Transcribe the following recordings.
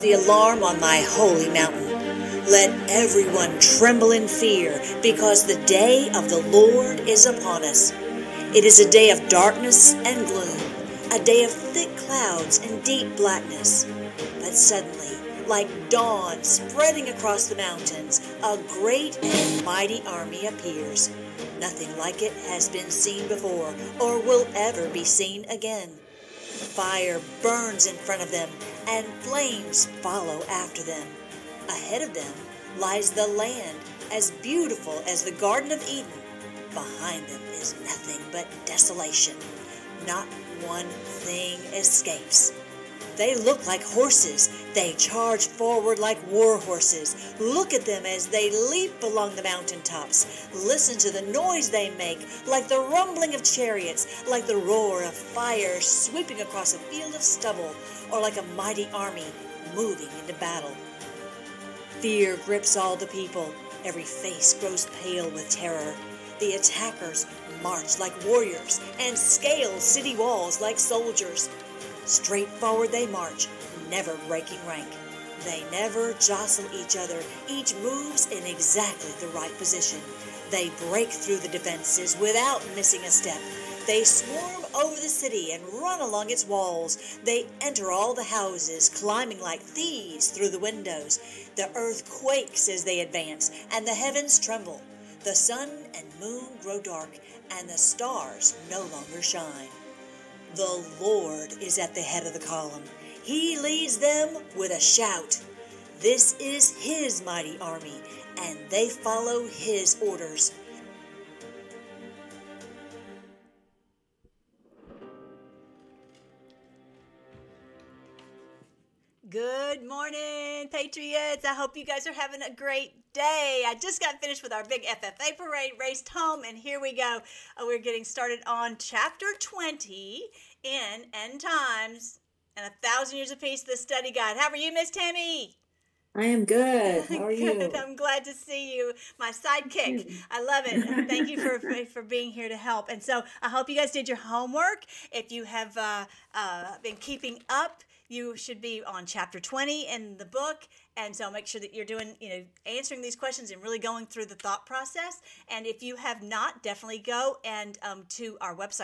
The alarm on thy holy mountain. Let everyone tremble in fear, because the day of the Lord is upon us. It is a day of darkness and gloom, a day of thick clouds and deep blackness. But suddenly, like dawn spreading across the mountains, a great and mighty army appears. Nothing like it has been seen before, or will ever be seen again. Fire burns in front of them, and flames follow after them. Ahead of them lies the land, as beautiful as the Garden of Eden. Behind them is nothing but desolation. Not one thing escapes. They look like horses. They charge forward like war horses. Look at them as they leap along the mountaintops. Listen to the noise they make, like the rumbling of chariots, like the roar of fire sweeping across a field of stubble, or like a mighty army moving into battle. Fear grips all the people. Every face grows pale with terror. The attackers march like warriors and scale city walls like soldiers. Straight forward they march, never breaking rank. They never jostle each other. Each moves in exactly the right position. They break through the defenses without missing a step. They swarm over the city and run along its walls. They enter all the houses, climbing like thieves through the windows. The earth quakes as they advance, and the heavens tremble. The sun and moon grow dark, and the stars no longer shine. The Lord is at the head of the column. He leads them with a shout. This is His mighty army, and they follow His orders. Good morning, Patriots. I hope you guys are having a great day. I just got finished with our big FFA parade, raced home, and here we go. We're getting started on chapter 20 in End Times and 1,000 Years of Peace, the study guide. How are you, Miss Tammy? I am good. How are you? Good. I'm glad to see you, my sidekick. I love it. Thank you for being here to help. And so I hope you guys did your homework. If you have been keeping up, you should be on chapter 20 in the book. And so make sure that you're doing, answering these questions and really going through the thought process. And if you have not, definitely go and to our website,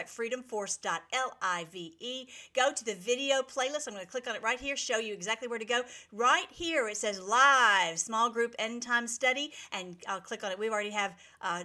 freedomforce.live. Go to the video playlist. I'm going to click on it right here, show you exactly where to go. Right here, it says live, small group end time study. And I'll click on it. We already have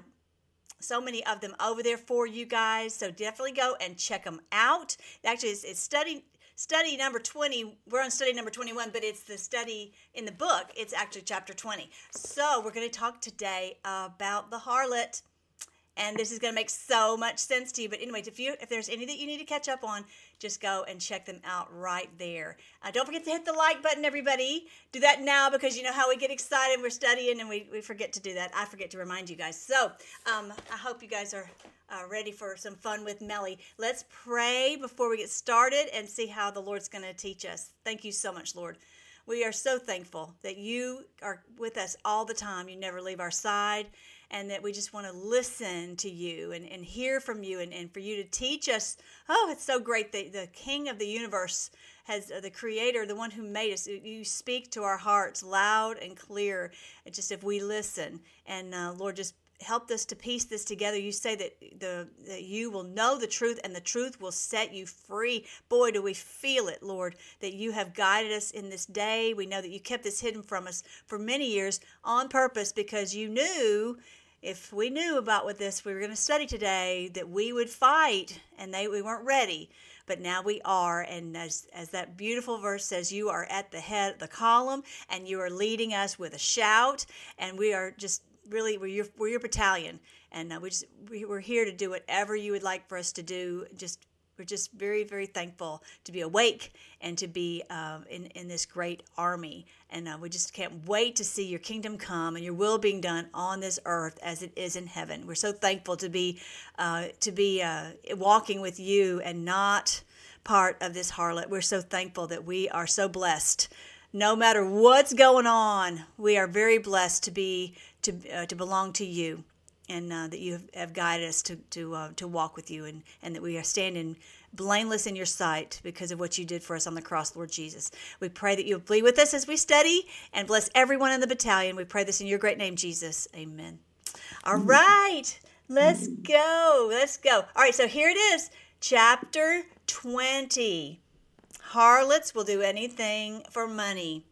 so many of them over there for you guys. So definitely go and check them out. Actually, it's study number 20. We're on study number 21, but it's the study in the book. It's actually chapter 20. So we're going to talk today about the harlot, and this is going to make so much sense to you. But anyways, if there's any that you need to catch up on, just go and check them out right there. Don't forget to hit the like button, everybody. Do that now, because you know how we get excited. We're studying and we forget to do that. I forget to remind you guys. So I hope you guys are ready for some fun with Melly. Let's pray before we get started and see how the Lord's going to teach us. Thank you so much, Lord. We are so thankful that you are with us all the time. You never leave our side, and that we just want to listen to you and hear from you and for you to teach us. Oh, it's so great that the King of the universe has the Creator, the one who made us. You speak to our hearts loud and clear, just if we listen. And Lord, just help us to piece this together. You say that you will know the truth, and the truth will set you free. Boy, do we feel it, Lord, that you have guided us in this day. We know that you kept this hidden from us for many years on purpose, because you knew if we knew about what this we were going to study today, that we would fight, and we weren't ready. But now we are, and as that beautiful verse says, you are at the head of the column, and you are leading us with a shout, and we are just really, we're your battalion, and we're here to do whatever you would like for us to do. We're just very, very thankful to be awake and to be in this great army. And we just can't wait to see your kingdom come and your will being done on this earth as it is in heaven. We're so thankful to be walking with you and not part of this harlot. We're so thankful that we are so blessed. No matter what's going on, we are very blessed to belong to you. And that you have guided us to walk with you, and that we are standing blameless in your sight because of what you did for us on the cross, Lord Jesus. We pray that you'll be with us as we study and bless everyone in the battalion. We pray this in your great name, Jesus. Amen. All right, let's go. Let's go. All right, so here it is, chapter 20. Harlots will do anything for money.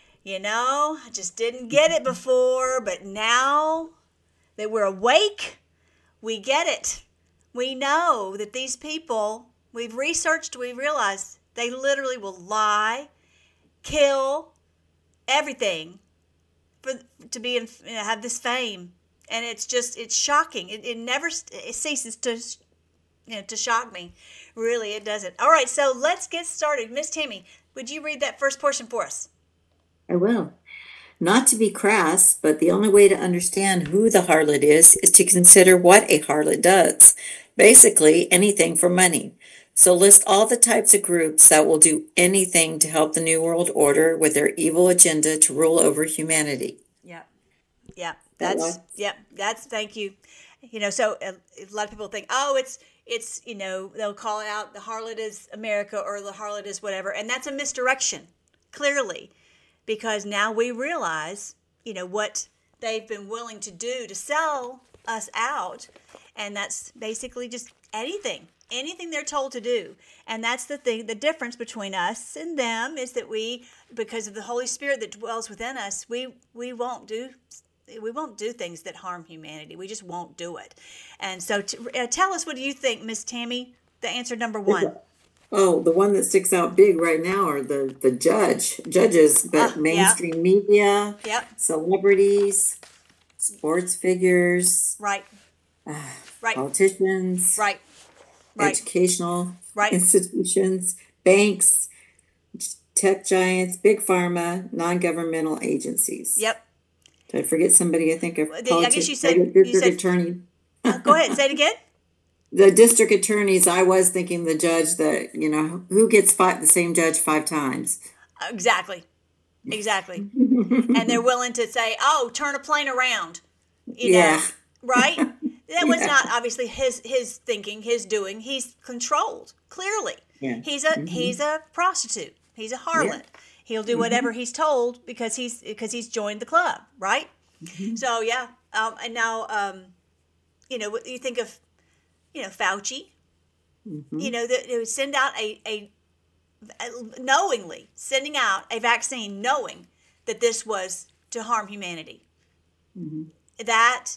I just didn't get it before, but now that we're awake, we get it. We know that these people, we've researched, we realized they literally will lie, kill, everything to be have this fame. And it's shocking. It never ceases to shock me. Really, it doesn't. All right, so let's get started. Miss Tammy, would you read that first portion for us? I will. Not to be crass, but the only way to understand who the harlot is to consider what a harlot does. Basically, anything for money. So list all the types of groups that will do anything to help the New World Order with their evil agenda to rule over humanity. Yeah. That's thank you. So a lot of people think, oh, it's they'll call it out, the harlot is America or the harlot is whatever, and that's a misdirection, clearly, because now we realize, what they've been willing to do to sell us out, and that's basically just anything they're told to do. And that's the difference between us and them is that we, because of the Holy Spirit that dwells within us, we won't do things that harm humanity. We just won't do it. And so tell us, what do you think, Miss Tammy, the answer number one? Oh, the one that sticks out big right now are the judges, but mainstream media, celebrities, sports figures, right, politicians, right, educational institutions, banks, tech giants, big pharma, non-governmental agencies. Yep. Did I forget somebody? I think of I guess you said attorney. Go ahead, say it again. The district attorneys. I was thinking the judge that who gets the same judge 5 times. Exactly, and they're willing to say, "Oh, turn a plane around," know, right? That was not obviously his thinking, his doing. He's controlled clearly. Yeah. He's a prostitute. He's a harlot. Yeah. He'll do whatever he's told because he's joined the club, right? So and now what you think of, Fauci, that it would send out a knowingly sending out a vaccine, knowing that this was to harm humanity. That's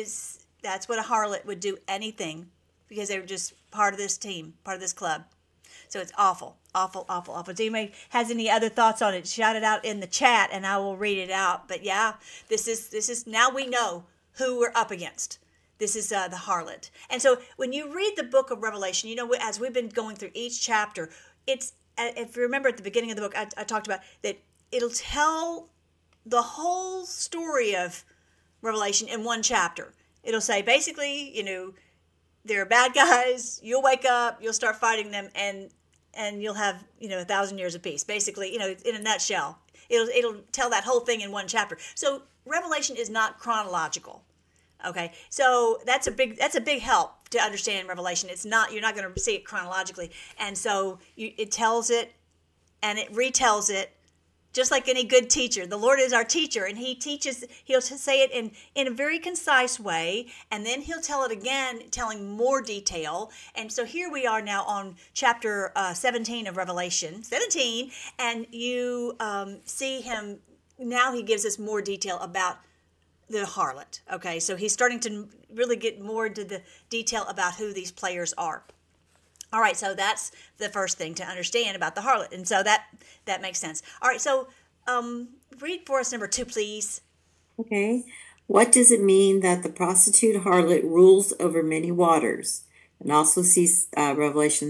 what a harlot would do, anything, because they were just part of this team, part of this club. So it's awful, awful, awful, awful. If anybody has any other thoughts on it, shout it out in the chat and I will read it out. But this is now we know who we're up against. This is the harlot. And so when you read the book of Revelation, as we've been going through each chapter, it's, if you remember at the beginning of the book, I talked about that it'll tell the whole story of Revelation in one chapter. It'll say basically, they're bad guys. You'll wake up, you'll start fighting them, and you'll have 1,000 years of peace. Basically, in a nutshell, it'll tell that whole thing in one chapter. So Revelation is not chronological. Okay, so that's a big help to understand Revelation. It's not, you're not going to see it chronologically, and so it tells it and it retells it. Just like any good teacher, the Lord is our teacher, and He teaches. He'll say it in a very concise way, and then He'll tell it again, telling more detail. And so here we are now on chapter 17 of Revelation, 17, and you see Him now. He gives us more detail about the harlot. Okay, so He's starting to really get more into the detail about who these players are. All right, so that's the first thing to understand about the harlot. And so that makes sense. All right, so read for us number 2, please. Okay. What does it mean that the prostitute harlot rules over many waters? And also see Revelation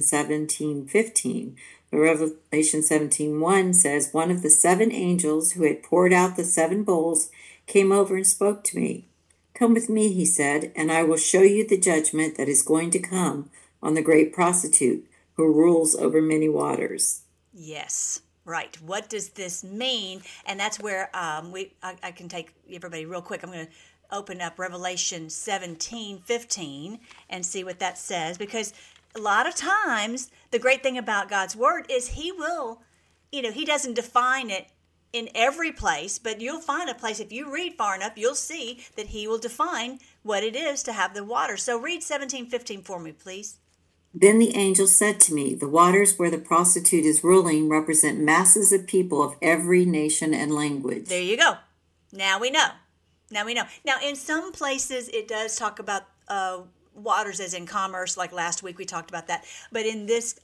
17:15. Revelation 17:1 says, one of the 7 angels who had poured out the 7 bowls came over and spoke to me. Come with me, he said, and I will show you the judgment that is going to come on the great prostitute who rules over many waters. Yes, right. What does this mean? And that's where I can take everybody real quick. I'm going to open up Revelation 17:15 and see what that says, because a lot of times the great thing about God's word is he will, he doesn't define it in every place, but you'll find a place, if you read far enough, you'll see that he will define what it is to have the water. So read 17:15 for me, please. Then the angel said to me, the waters where the prostitute is ruling represent masses of people of every nation and language. There you go. Now we know. Now, in some places, it does talk about waters as in commerce, like last week we talked about that. But in this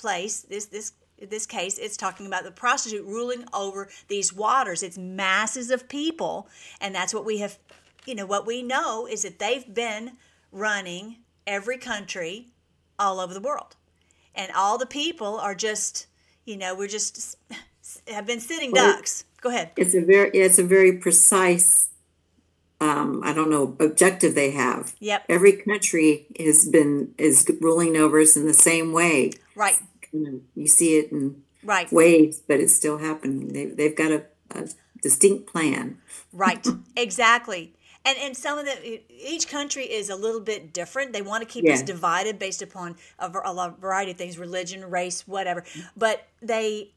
case, it's talking about the prostitute ruling over these waters. It's masses of people, and that's what we have. What we know is that they've been running every country all over the world, and all the people are just, we're just have been sitting ducks. Go ahead. It's a very precise. I don't know, objective they have. Yep. Every country is ruling over us in the same way. Right. You see it in right. waves, but it's still happening. They've got a distinct plan. Right. Exactly. And some of each country is a little bit different. They want to keep us divided based upon a variety of things, religion, race, whatever. But they,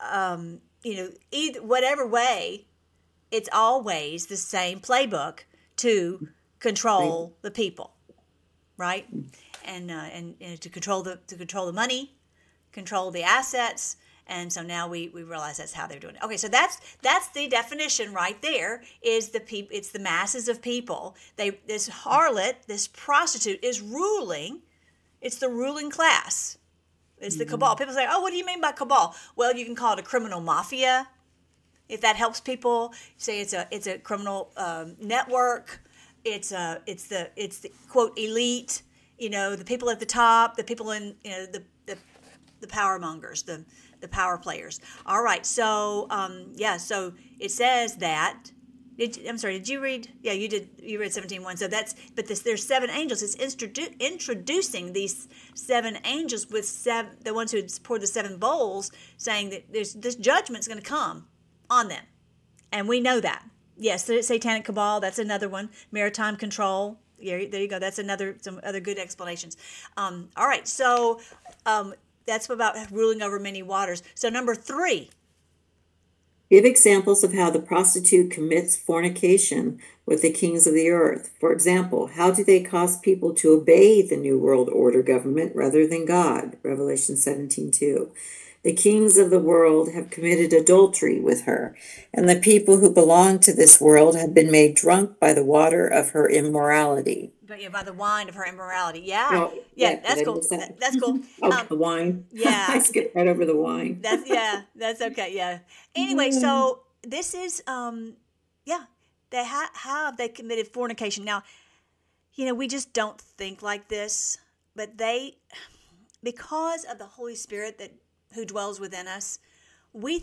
either whatever way, it's always the same playbook to control the people, right? And to control the money, control the assets. And so now we realize that's how they're doing it. Okay, so that's the definition right there. Is it's the masses of people. This harlot, this prostitute, is ruling. It's the ruling class. It's the cabal. People say, "Oh, what do you mean by cabal?" Well, you can call it a criminal mafia, if that helps people. Say it's a criminal network. It's the quote elite. The people at the top, the people in the power mongers, the power players. All right, so so it says that. Did you read? Yeah, you did. You read 17:1. So there's 7 angels. It's introducing these 7 angels with the ones who poured the 7 bowls, saying that this judgment's going to come on them, and we know that. Yes, the satanic cabal. That's another one. Maritime control. Yeah, there you go. That's some other good explanations. All right, so. That's about ruling over many waters. So number 3. Give examples of how the prostitute commits fornication with the kings of the earth. For example, how do they cause people to obey the New World Order government rather than God? Revelation 17:2. The kings of the world have committed adultery with her, and the people who belong to this world have been made drunk by the water of her immorality. But by the wine of her immorality. Yeah. Oh, that's cool. That's cool. The wine. Yeah. I skipped right over the wine. That's okay. Yeah. Anyway, so this is they have they committed fornication. Now, we just don't think like this, but because of the Holy Spirit who dwells within us, we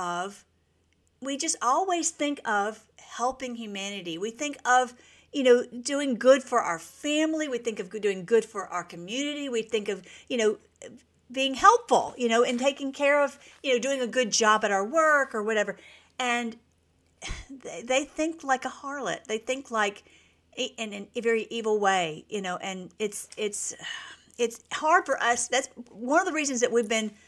just always think of helping humanity. We think of doing good for our family. We think of doing good for our community. We think of, being helpful, and taking care of, doing a good job at our work or whatever. And they think like a harlot. They think like in a very evil way, and it's hard for us. That's one of the reasons that we've been,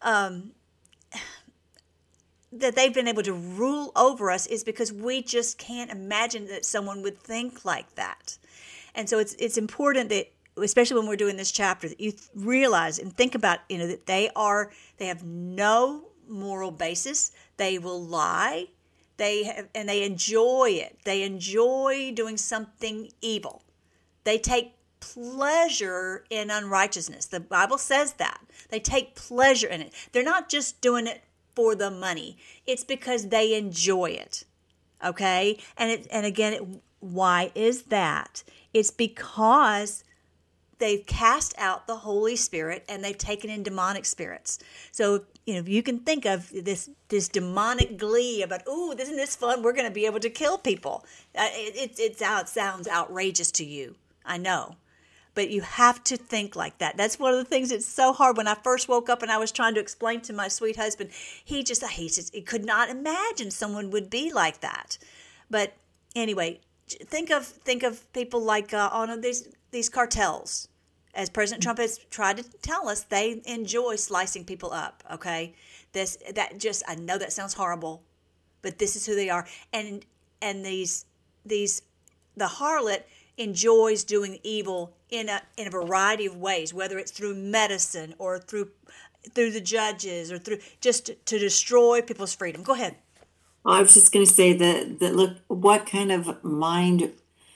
that they've been able to rule over us, is because we just can't imagine that someone would think like that. And so it's important that, especially when we're doing this chapter, that you realize and think about, that they have no moral basis. They will lie. They enjoy it. They enjoy doing something evil. They take pleasure in unrighteousness. The Bible says that. They take pleasure in it. They're not just doing it for the money. It's because they enjoy it. Okay? And again, why is that? It's because they've cast out the Holy Spirit and they've taken in demonic spirits. So, you can think of this demonic glee about, isn't this fun? We're going to be able to kill people. It sounds outrageous to you. I know. But you have to think like that. That's one of the things that's so hard. When I first woke up and I was trying to explain to my sweet husband, he could not imagine someone would be like that. But anyway, think of people like these cartels, as President Trump has tried to tell us, they enjoy slicing people up. Okay, I know that sounds horrible, but this is who they are, and these the harlot enjoys doing evil in a variety of ways, whether it's through medicine or through the judges or through just to destroy people's freedom. Go ahead. I was just going to say that look, what kind of mind,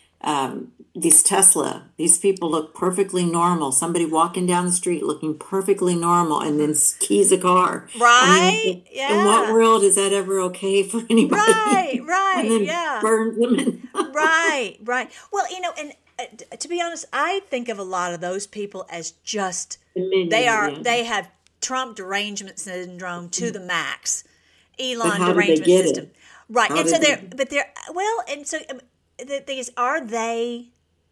these people look perfectly normal. Somebody walking down the street looking perfectly normal and then keys a car. I Right? mean, Yeah. in what world is that ever okay for anybody? Right, And then yeah. burns them. Right. Well, and to be honest, I think of a lot of those people as just they have Trump derangement syndrome to the max. Elon how did they derangement get system. it? Right. How And so did they're well, and so the thing is, are they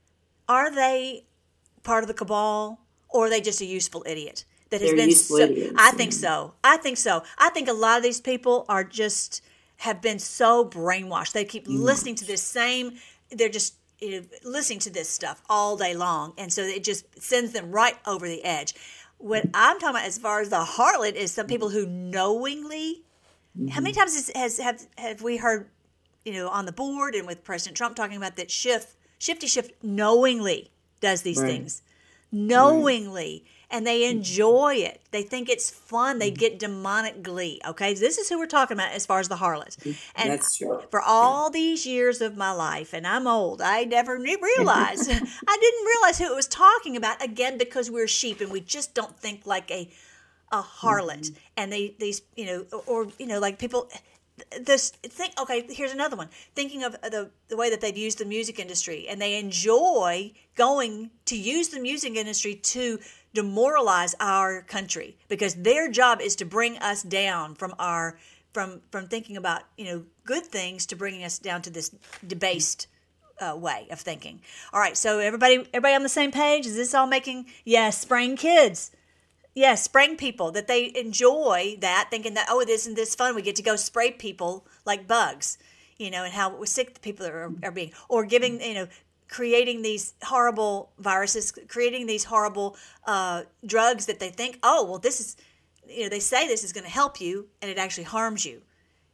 part of the cabal, or are they just a useful idiot that has They're been useful so? idiots, I think so. I think a lot of these people are just have been so brainwashed. They keep listening to this same. They're just listening to this stuff all day long, and so it just sends them right over the edge. What I'm talking about, as far as the harlot, is some people who knowingly. How many times have we heard, on the board and with President Trump talking about that Shifty Schiff knowingly does these things, knowingly, and they enjoy it. They think it's fun. They get demonic glee. Okay, this is who we're talking about as far as the harlots. And That's true. for all these years of my life, and I'm old, I never realized. I didn't realize who it was talking about. Again, because we're sheep and we just don't think like a harlot. And like people. Okay, here's another one. Thinking of the way that they've used the music industry, and they enjoy going to use the music industry to demoralize our country, because their job is to bring us down from thinking about good things to bringing us down to this debased way of thinking. All right, so everybody on the same page? Is this all making? Yes, spraying kids. Yes, spraying people, that they enjoy that, thinking that, isn't this fun? We get to go spray people like bugs, and how sick the people are being. Or giving, creating these horrible viruses, creating these horrible drugs that they think, this is, they say this is going to help you, and it actually harms you,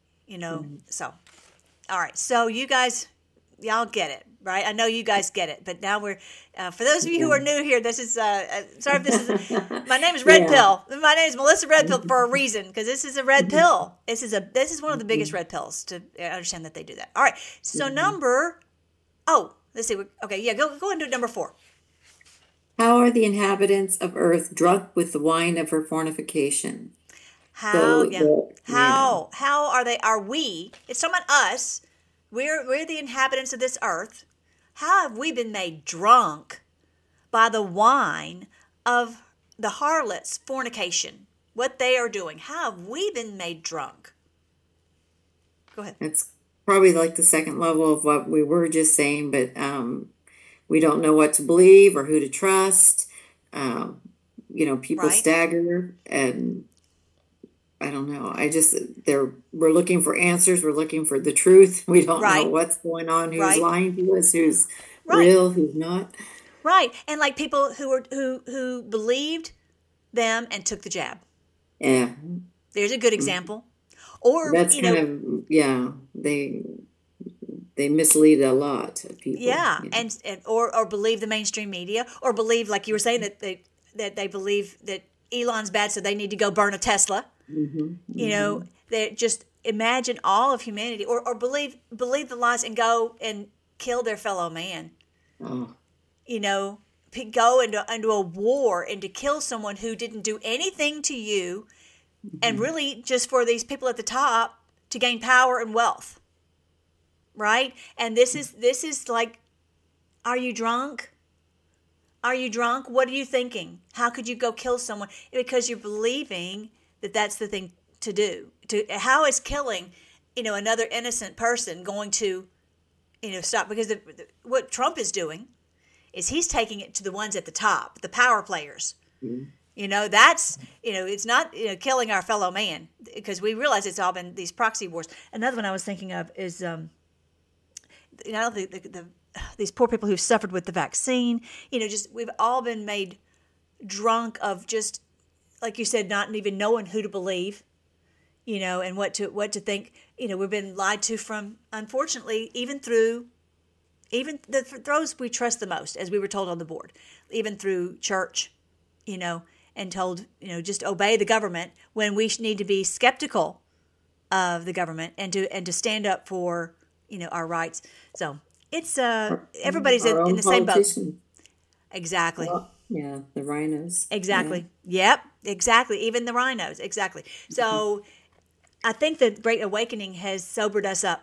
So, all right, so you guys, y'all get it. Right, I know you guys get it, but now we're for those of you who are new here. This is sorry if this is my name is Red Pill. My name is Melissa Red Pill for a reason, because this is a red pill. This is one of the biggest red pills to understand that they do that. All right, so let's see. Okay, yeah, go into number 4. How are the inhabitants of Earth drunk with the wine of her fornication? How are they? Are we? It's talking about us. We're the inhabitants of this earth. How have we been made drunk by the wine of the harlot's fornication? What they are doing. How have we been made drunk? Go ahead. It's probably like the second level of what we were just saying, but we don't know what to believe or who to trust. People stagger, and I don't know. We're looking for answers. We're looking for the truth. We don't know what's going on, who's lying to us, who's real, who's not. Right. And like people who believed them and took the jab. Yeah. There's a good example. Or that's they mislead a lot of people. Yeah. And or believe the mainstream media, or believe, like you were saying, that they believe that Elon's bad, so they need to go burn a Tesla. They just imagine all of humanity, or believe the lies and go and kill their fellow man. Oh. Go into a war and to kill someone who didn't do anything to you, and really just for these people at the top to gain power and wealth. Right? And this is like, are you drunk? Are you drunk? What are you thinking? How could you go kill someone? Because you're believing that that's the thing to do. How is killing, another innocent person going to, stop? Because what Trump is doing is he's taking it to the ones at the top, the power players. That's, it's not killing our fellow man, because we realize it's all been these proxy wars. Another one I was thinking of is, the these poor people who've suffered with the vaccine. Just we've all been made drunk of just, like you said, not even knowing who to believe, and what to think. We've been lied to from, unfortunately, even those we trust the most, as we were told on the board, even through church, and told, just obey the government when we need to be skeptical of the government and to stand up for, our rights. So it's everybody's in the same boat. Exactly. Well, yeah, the rhinos. Exactly. Yeah. Yep. Exactly. Even the rhinos. Exactly. So I think the Great Awakening has sobered us up.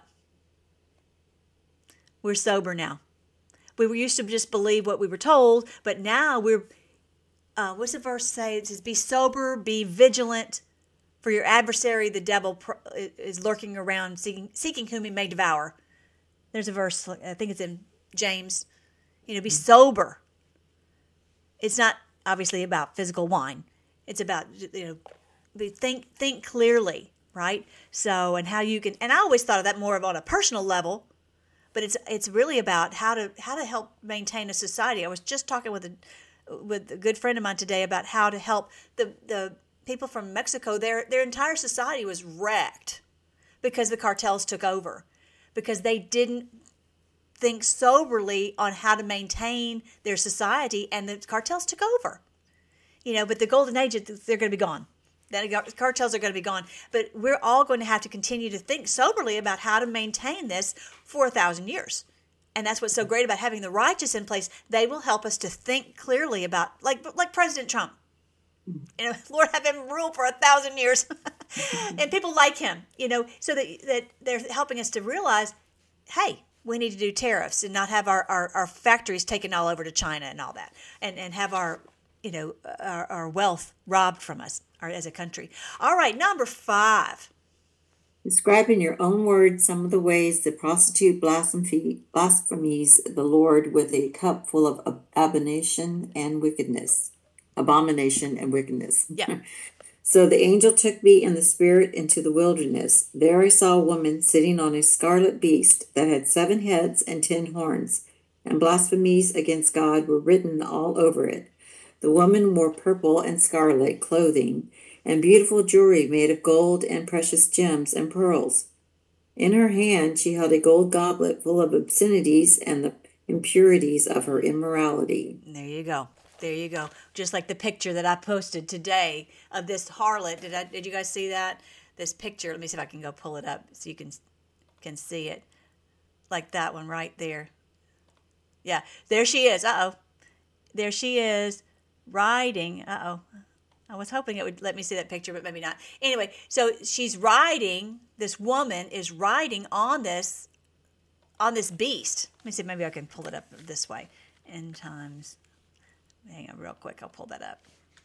We're sober now. We used to just believe what we were told, but now we're, what's the verse say? It says, be sober, be vigilant, for your adversary, the devil, is lurking around, seeking whom he may devour. There's a verse, I think it's in James, be sober. It's not obviously about physical wine. It's about, think clearly, right? So, and how you can, and I always thought of that more of on a personal level, but it's really about how to help maintain a society. I was just talking with a good friend of mine today about how to help the people from Mexico. Their entire society was wrecked because the cartels took over, because they didn't think soberly on how to maintain their society, and the cartels took over. But the golden age, they're going to be gone. The cartels are going to be gone. But we're all going to have to continue to think soberly about how to maintain this for 1,000 years. And that's what's so great about having the righteous in place. They will help us to think clearly about, like President Trump. Lord, have him rule for 1,000 years. And people like him, so that they're helping us to realize, hey, we need to do tariffs and not have our factories taken all over to China and all that, and have our wealth robbed from us as a country. All right, number 5. Describe in your own words some of the ways the prostitute blasphemies the Lord with a cup full of abomination and wickedness. Yeah. So the angel took me in the spirit into the wilderness. There I saw a woman sitting on a scarlet beast that had 7 heads and 10 horns, and blasphemies against God were written all over it. The woman wore purple and scarlet clothing, and beautiful jewelry made of gold and precious gems and pearls. In her hand she held a gold goblet full of obscenities and the impurities of her immorality. There you go. Just like the picture that I posted today of this harlot. Did you guys see that? This picture. Let me see if I can go pull it up so you can see it. Like that one right there. Yeah, there she is. There she is riding. I was hoping it would let me see that picture, but maybe not. Anyway, so she's riding. This woman is riding on this beast. Let me see. Maybe I can pull it up this way. End times. Hang on real quick. I'll pull that up.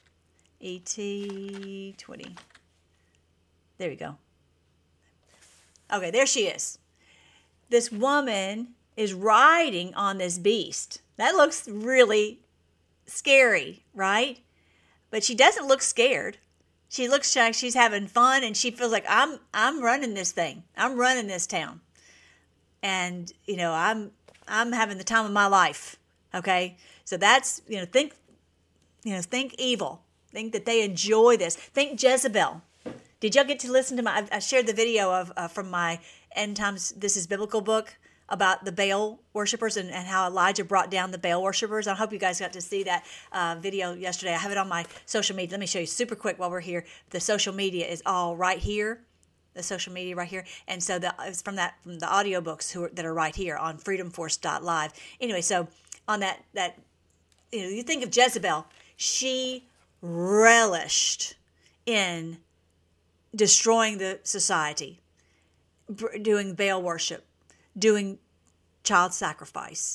ET 20. There we go. Okay, there she is. This woman is riding on this beast. That looks really scary, right? But she doesn't look scared. She looks like she's having fun, and she feels like I'm running this thing. I'm running this town. And I'm having the time of my life. Okay? So that's, think evil. Think that they enjoy this. Think Jezebel. Did y'all get to listen to I shared the video of from my End Times This Is Biblical book about the Baal worshipers and how Elijah brought down the Baal worshipers. I hope you guys got to see that video yesterday. I have it on my social media. Let me show you super quick while we're here. The social media is all right here. The social media right here. And so it's from the audiobooks that are right here on freedomforce.live. Anyway, so on that you think of Jezebel, she relished in destroying the society, doing Baal worship, doing child sacrifice.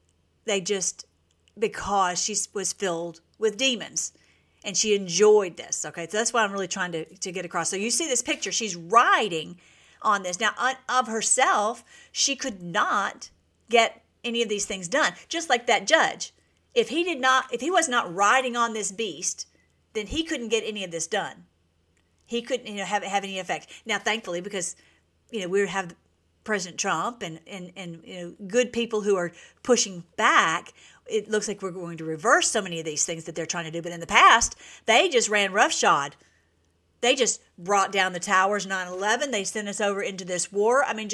Because she was filled with demons and she enjoyed this. Okay, so that's what I'm really trying to get across. So you see this picture, she's riding on this. Now, of herself, she could not get any of these things done. Just like that judge. If he was not riding on this beast, then he couldn't get any of this done. He couldn't, have any effect. Now, thankfully, because, we have President Trump and good people who are pushing back, it looks like we're going to reverse so many of these things that they're trying to do. But in the past, they just ran roughshod. They just brought down the towers, 9/11. They sent us over into this war. I mean,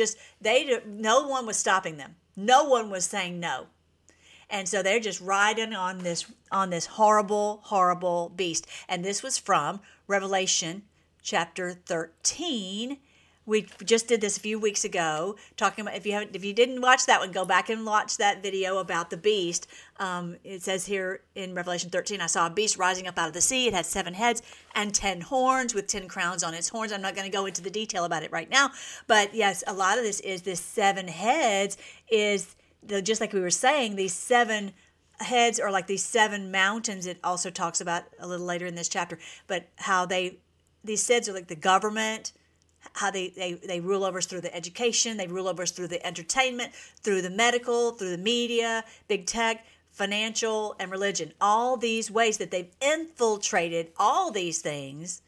no one was stopping them. No one was saying no. And so they're just riding on this horrible, horrible beast. And this was from Revelation chapter 13. We just did this a few weeks ago, talking about, if you didn't watch that one, go back and watch that video about the beast. It says here in Revelation 13, I saw a beast rising up out of the sea. It had 7 heads and 10 horns with 10 crowns on its horns. I'm not going to go into the detail about it right now, but yes, a lot of this 7 heads is just like we were saying, these 7 heads are like these 7 mountains. It also talks about a little later in this chapter, but how these heads are like the government, how they rule over us through the education, they rule over us through the entertainment, through the medical, through the media, big tech, financial, and religion. All these ways that they've infiltrated all these things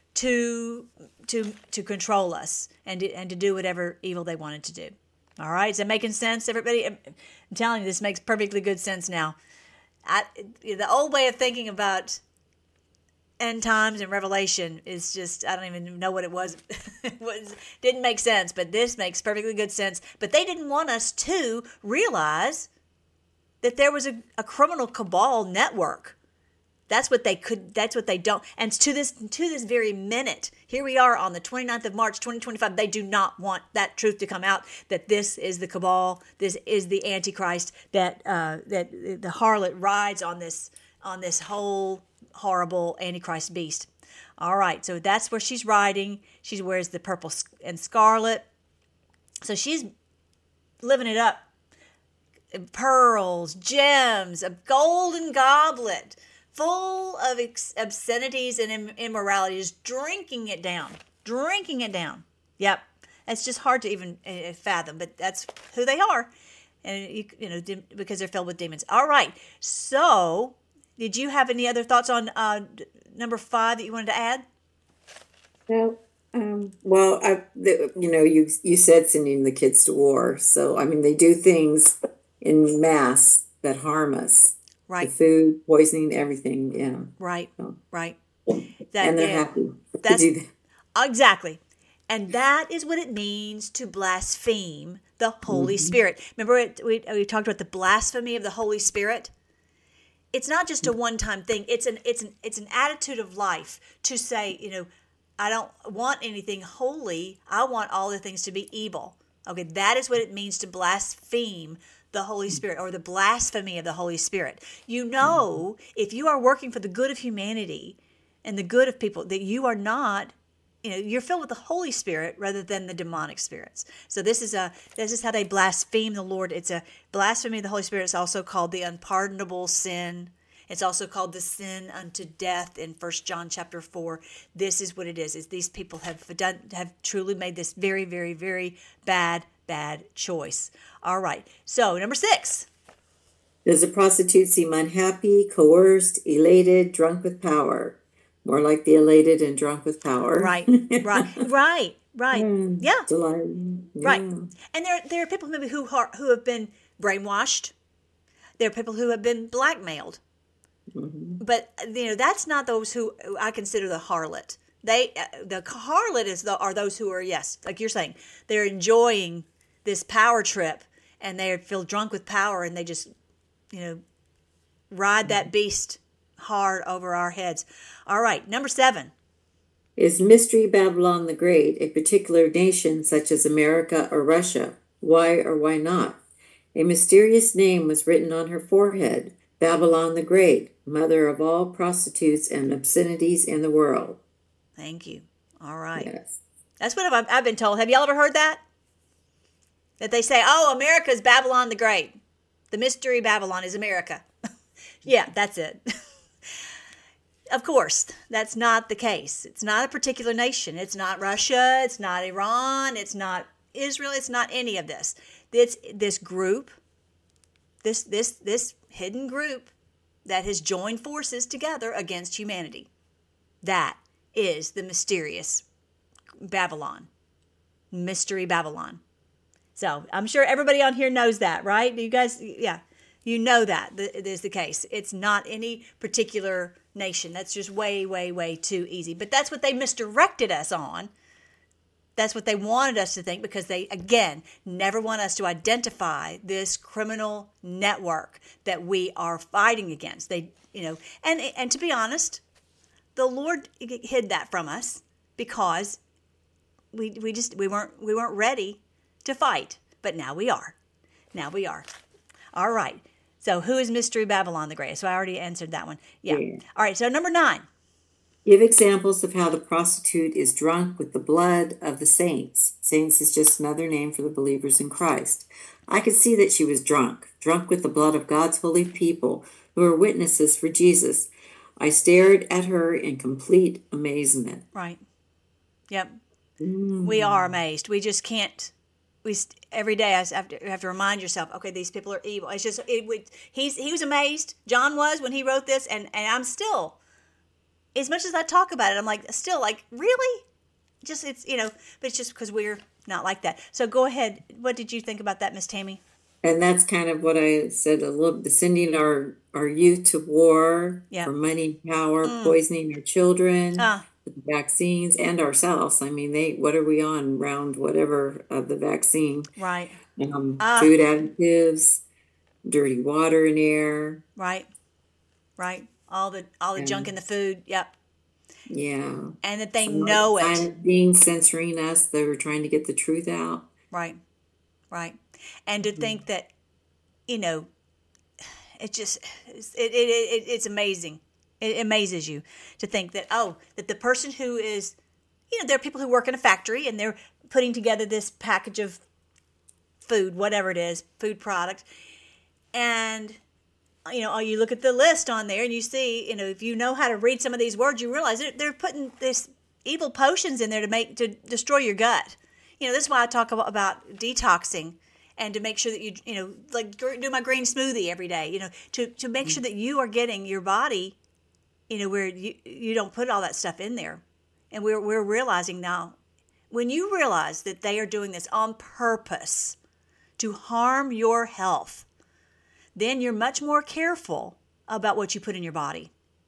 to control us and to do whatever evil they wanted to do. All right, is that making sense, everybody? I'm telling you, this makes perfectly good sense now. The old way of thinking about end times and Revelation is just, I don't even know what it was. Didn't make sense, but this makes perfectly good sense. But they didn't want us to realize that there was a criminal cabal network. That's what they don't. And to this very minute, here we are on the 29th of March, 2025. They do not want that truth to come out, that this is the cabal, this is the Antichrist, that the harlot rides on this whole horrible Antichrist beast. All right, so that's where she's riding. She wears the purple and scarlet. So she's living it up. Pearls, gems, a golden goblet full of obscenities and immoralities, drinking it down. Yep, it's just hard to even fathom, but that's who they are, and because they're filled with demons. All right, so did you have any other thoughts on number 5 that you wanted to add? Well, you said sending the kids to war, so I mean they do things in mass that harm us. Right. The food, poisoning, everything, yeah. Right, so, right. And they're happy to do that. Exactly. And that is what it means to blaspheme the Holy Spirit. Remember, we talked about the blasphemy of the Holy Spirit? It's not just a one-time thing. It's an attitude of life to say, I don't want anything holy. I want all the things to be evil. Okay, that is what it means to blaspheme the Holy Spirit, or the blasphemy of the Holy Spirit. If you are working for the good of humanity and the good of people, that you are not, you're filled with the Holy Spirit rather than the demonic spirits. So this is how they blaspheme the Lord. It's a blasphemy of the Holy Spirit. It's also called the unpardonable sin. It's also called the sin unto death in 1 John chapter 4. This is what it is these people have truly made this very, very, very bad choice. All right. So number 6. Does a prostitute seem unhappy, coerced, elated, drunk with power? More like the elated and drunk with power. Right. Yeah. Right. And there are people maybe who have been brainwashed. There are people who have been blackmailed. Mm-hmm. But that's not those who I consider the harlot. The harlot are those who are, yes, like you're saying, they're enjoying this power trip, and they feel drunk with power, and they just, ride that beast hard over our heads. All right, number 7. Is Mystery Babylon the Great a particular nation such as America or Russia? Why or why not? A mysterious name was written on her forehead, Babylon the Great, mother of all prostitutes and obscenities in the world. Thank you. All right. Yes. That's what I've been told. Have y'all ever heard that? That they say, America's Babylon the Great. The mystery Babylon is America. Yeah, that's it. Of course, that's not the case. It's not a particular nation. It's not Russia. It's not Iran. It's not Israel. It's not any of this. It's this group, this hidden group that has joined forces together against humanity. That is the mysterious Babylon, mystery Babylon. So I'm sure everybody on here knows that, right? You guys, yeah, you know that is the case. It's not any particular nation. That's just way, way, way too easy. But that's what they misdirected us on. That's what they wanted us to think, because they, again, never want us to identify this criminal network that we are fighting against. They, and to be honest, the Lord hid that from us because we weren't ready to fight. But now we are. Now we are. All right. So who is Mystery Babylon the Great? So I already answered that one. Yeah. All right. So number 9. Give examples of how the prostitute is drunk with the blood of the saints. Saints is just another name for the believers in Christ. I could see that she was drunk with the blood of God's holy people who are witnesses for Jesus. I stared at her in complete amazement. Right. Yep. We are amazed. We just can't. Every day I have to remind yourself, okay, these people are evil. It's just he was amazed. John was when he wrote this, and I'm still. As much as I talk about it, I'm like, still like, really? Just, it's, but it's just because we're not like that. So go ahead. What did you think about that, Miss Tammy? And that's kind of what I said a little, sending our youth to war for money, power, poisoning our children, with the vaccines, and ourselves. I mean, what are we on? Round whatever of the vaccine. Right. Food additives, dirty water and air. Right. Right. All the junk in the food. Yep. Yeah. And that they know it. Being censoring us, they were trying to get the truth out. Right. Right. And to think that, it just it's amazing. It amazes you to think that that the person who is, there are people who work in a factory and they're putting together this package of food, whatever it is, food product, and you look at the list on there and you see, if you know how to read some of these words, you realize they're putting this evil potions in there to destroy your gut. This is why I talk about detoxing, and to make sure that you like do my green smoothie every day, to make sure that you are getting your body, where you don't put all that stuff in there. And we're realizing now, when you realize that they are doing this on purpose to harm your health, then you're much more careful about what you put in your body.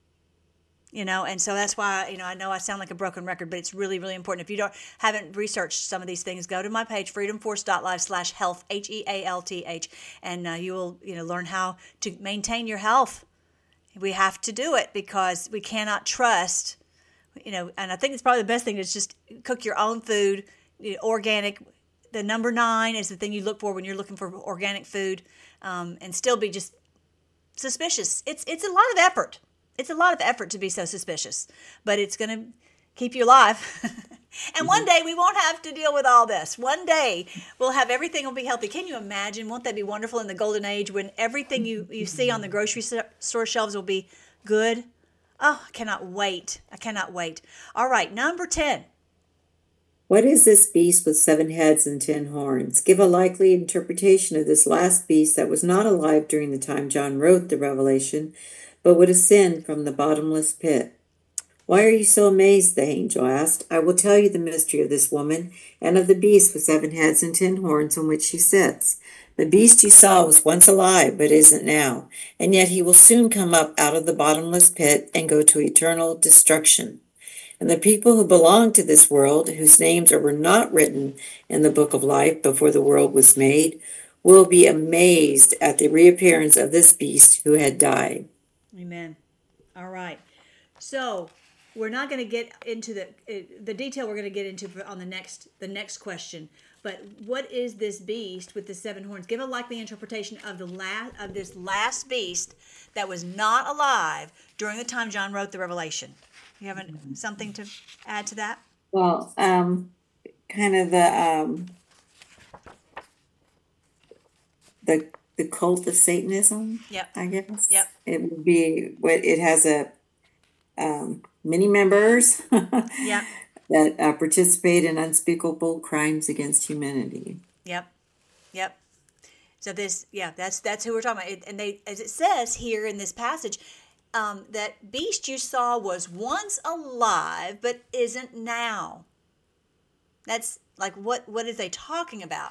And so that's why, I know I sound like a broken record, but it's really, really important. If you haven't researched some of these things, go to my page, freedomforce.live/health, HEALTH, and you will, learn how to maintain your health. We have to do it because we cannot trust, and I think it's probably the best thing is just cook your own food, organic. The number 9 is the thing you look for when you're looking for organic food, and still be just suspicious. It's a lot of effort. It's a lot of effort to be so suspicious, but it's going to keep you alive. And one day we won't have to deal with all this. One day we'll have everything will be healthy. Can you imagine? Won't that be wonderful in the golden age when everything you see on the grocery store shelves will be good? Oh, I cannot wait. I cannot wait. All right, number 10. What is this beast with 7 heads and 10 horns? Give a likely interpretation of this last beast that was not alive during the time John wrote the Revelation, but would ascend from the bottomless pit. Why are you so amazed? The angel asked. I will tell you the mystery of this woman and of the beast with 7 heads and 10 horns on which she sits. The beast you saw was once alive, but isn't now, and yet he will soon come up out of the bottomless pit and go to eternal destruction. And the people who belong to this world, whose names were not written in the book of life before the world was made, will be amazed at the reappearance of this beast who had died. Amen. All right. So we're not going to get into the detail we're going to get into on the next question. But what is this beast with the 7 horns? Give a likely interpretation of this last beast that was not alive during the time John wrote the Revelation. You have something to add to that? Well, kind of the cult of Satanism. Yep. I guess. Yep. It would be it has many members. Yep. That participate in unspeakable crimes against humanity. Yep. Yep. So that's who we're talking about. And they, as it says here in this passage, that beast you saw was once alive, but isn't now. That's like, what is they talking about?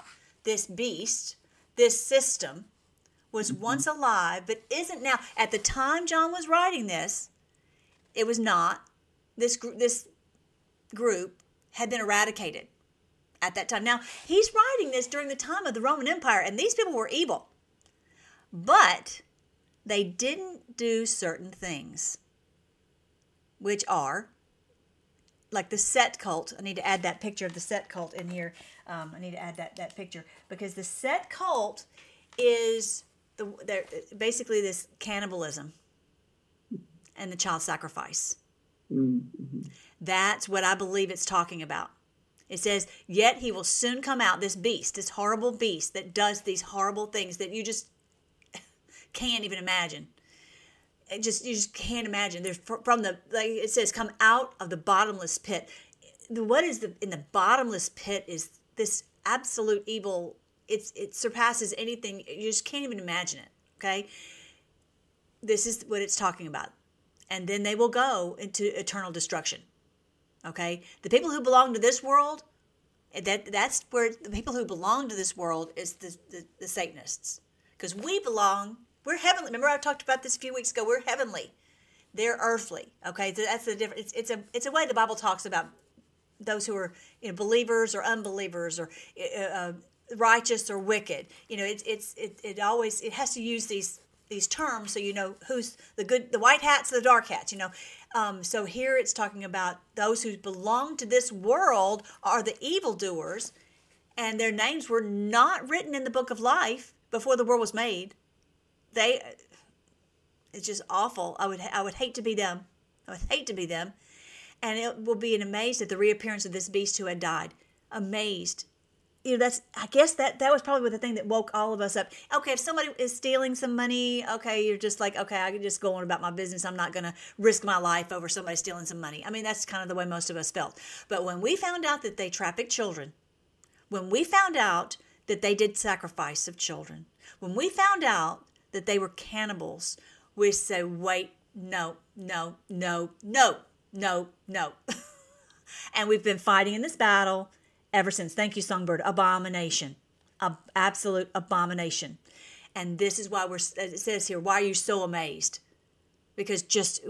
this beast, this system, was once alive, but isn't now. At the time John was writing this, it was not. This group had been eradicated at that time. Now, he's writing this during the time of the Roman Empire, and these people were evil. But they didn't do certain things, which are like the Set cult. I need to add that picture of the Set cult in here. I need to add that picture, because the Set cult is basically this cannibalism and the child sacrifice. Mm-hmm. That's what I believe it's talking about. It says, yet he will soon come out, this beast, this horrible beast that does these horrible things that you just can't even imagine. You just can't imagine. There's it says, come out of the bottomless pit. What is in the bottomless pit is this absolute evil. It surpasses anything. You just can't even imagine it. Okay, this is what it's talking about. And then they will go into eternal destruction. Okay, the people who belong to this world, that's where the people who belong to this world is the Satanists, because we're heavenly. Remember, I talked about this a few weeks ago. We're heavenly, they're earthly. Okay, so that's the difference. It's a way the Bible talks about those who are believers or unbelievers, or righteous or wicked. It always has to use these terms so you know who's the white hats, the dark hats. So here it's talking about those who belong to this world are the evildoers, and their names were not written in the book of life before the world was made. It's just awful. I would hate to be them. I would hate to be them. And it will be amazed at the reappearance of this beast who had died. Amazed. I guess that was probably the thing that woke all of us up. Okay, if somebody is stealing some money, okay, you're just like, okay, I can just go on about my business. I'm not going to risk my life over somebody stealing some money. I mean, that's kind of the way most of us felt. But when we found out that they trafficked children, when we found out that they did sacrifice of children, when we found out that they were cannibals, we say, wait, no. And we've been fighting in this battle ever since. Thank you, Songbird. Abomination. Absolute abomination. And this is why it says here, why are you so amazed? Because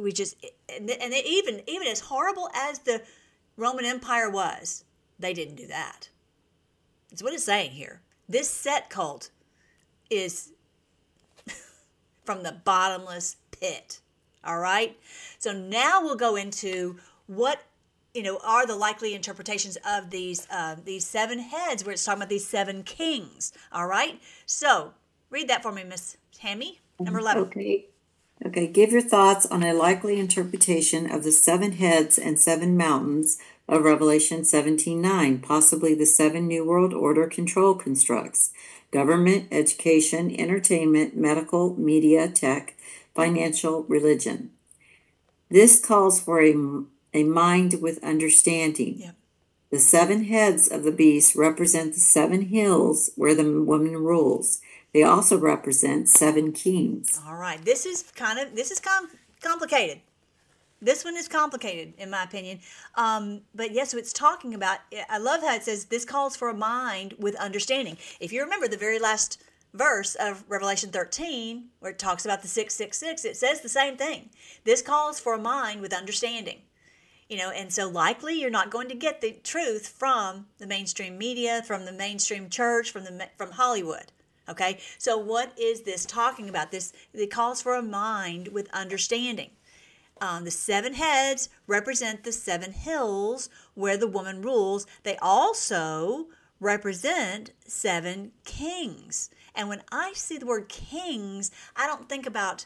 even as horrible as the Roman Empire was, they didn't do that. That's what it's saying here. This Set cult is from the bottomless pit. All right? So now we'll go into what are the likely interpretations of these seven heads, where it's talking about these seven kings. All right? So read that for me, Miss Tammy. Number 11. Okay. Give your thoughts on a likely interpretation of the seven heads and seven mountains of Revelation 17:9, possibly the seven New World Order control constructs: government, education, entertainment, medical, media, tech, financial, religion. This calls for a mind with understanding. Yep. The seven heads of the beast represent the seven hills where the woman rules. They also represent seven kings. All right. This is complicated. This one is complicated, in my opinion. But yes, so it's talking about, I love how it says, this calls for a mind with understanding. If you remember the very last verse of Revelation 13, where it talks about the 666, it says the same thing. This calls for a mind with understanding. And so likely you're not going to get the truth from the mainstream media, from the mainstream church, from Hollywood. Okay? So what is this talking about? It calls for a mind with understanding. The seven heads represent the seven hills where the woman rules. They also represent seven kings. And when I see the word kings, I don't think about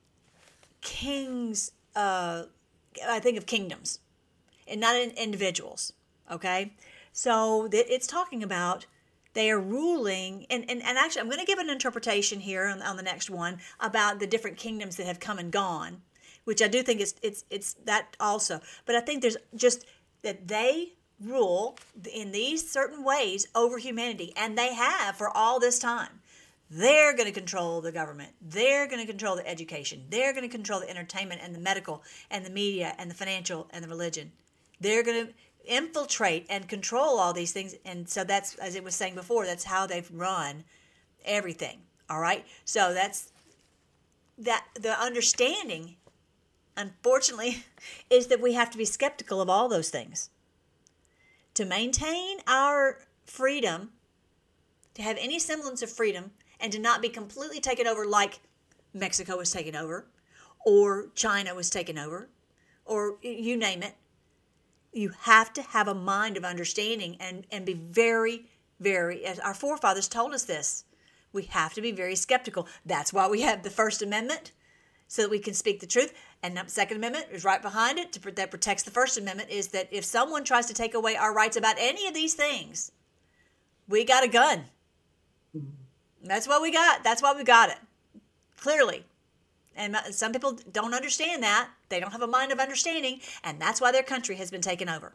kings, I think of kingdoms and not individuals, okay? So it's talking about they are ruling, and actually I'm going to give an interpretation here on the next one about the different kingdoms that have come and gone, which I do think it's that also. But I think there's just that they rule in these certain ways over humanity, and they have for all this time. They're going to control the government. They're going to control the education. They're going to control the entertainment and the medical and the media and the financial and the religion. They're going to infiltrate and control all these things. And so that's, as it was saying before, that's how they've run everything. All right. So that's that. The understanding, unfortunately, is that we have to be skeptical of all those things to maintain our freedom, to have any semblance of freedom, and to not be completely taken over like Mexico was taken over, or China was taken over, or you name it. You have to have a mind of understanding and be very, very, as our forefathers told us this, we have to be very skeptical. That's why we have the First Amendment, so that we can speak the truth. And the Second Amendment is right behind it, that protects the First Amendment, is that if someone tries to take away our rights about any of these things, we got a gun. That's what we got. That's why we got it. Clearly. And some people don't understand that. They don't have a mind of understanding, and that's why their country has been taken over.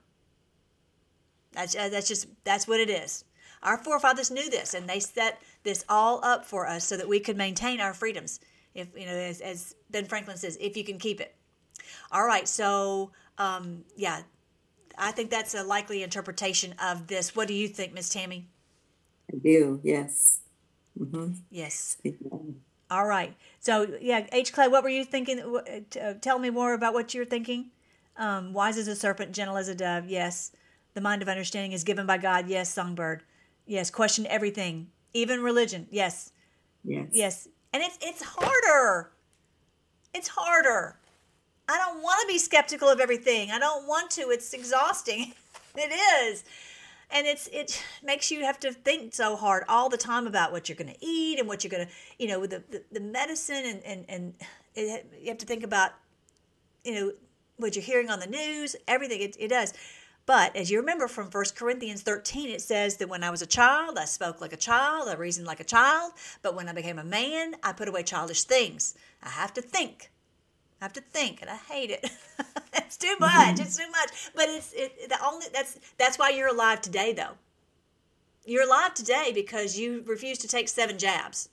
That's what it is. Our forefathers knew this, and they set this all up for us so that we could maintain our freedoms. If as Ben Franklin says, if you can keep it. All right. So yeah, I think that's a likely interpretation of this. What do you think, Miss Tammy? I do. Yes. Yes. All right. So, yeah, H. Clay, what were you thinking? Tell me more about what you're thinking. Wise as a serpent, gentle as a dove. Yes. The mind of understanding is given by God. Yes. Songbird. Yes. Question everything, even religion. Yes. Yes. Yes. And it's harder. It's harder. I don't want to be skeptical of everything. I don't want to. It's exhausting. It is. And it makes you have to think so hard all the time about what you're going to eat and what you're going to, with the medicine and you have to think about, what you're hearing on the news, everything it does. But as you remember from 1 Corinthians 13, it says that when I was a child, I spoke like a child, I reasoned like a child. But when I became a man, I put away childish things. I have to think. And I hate it. It's too much. It's too much. But that's why you're alive today, though. You're alive today because you refused to take 7 jabs.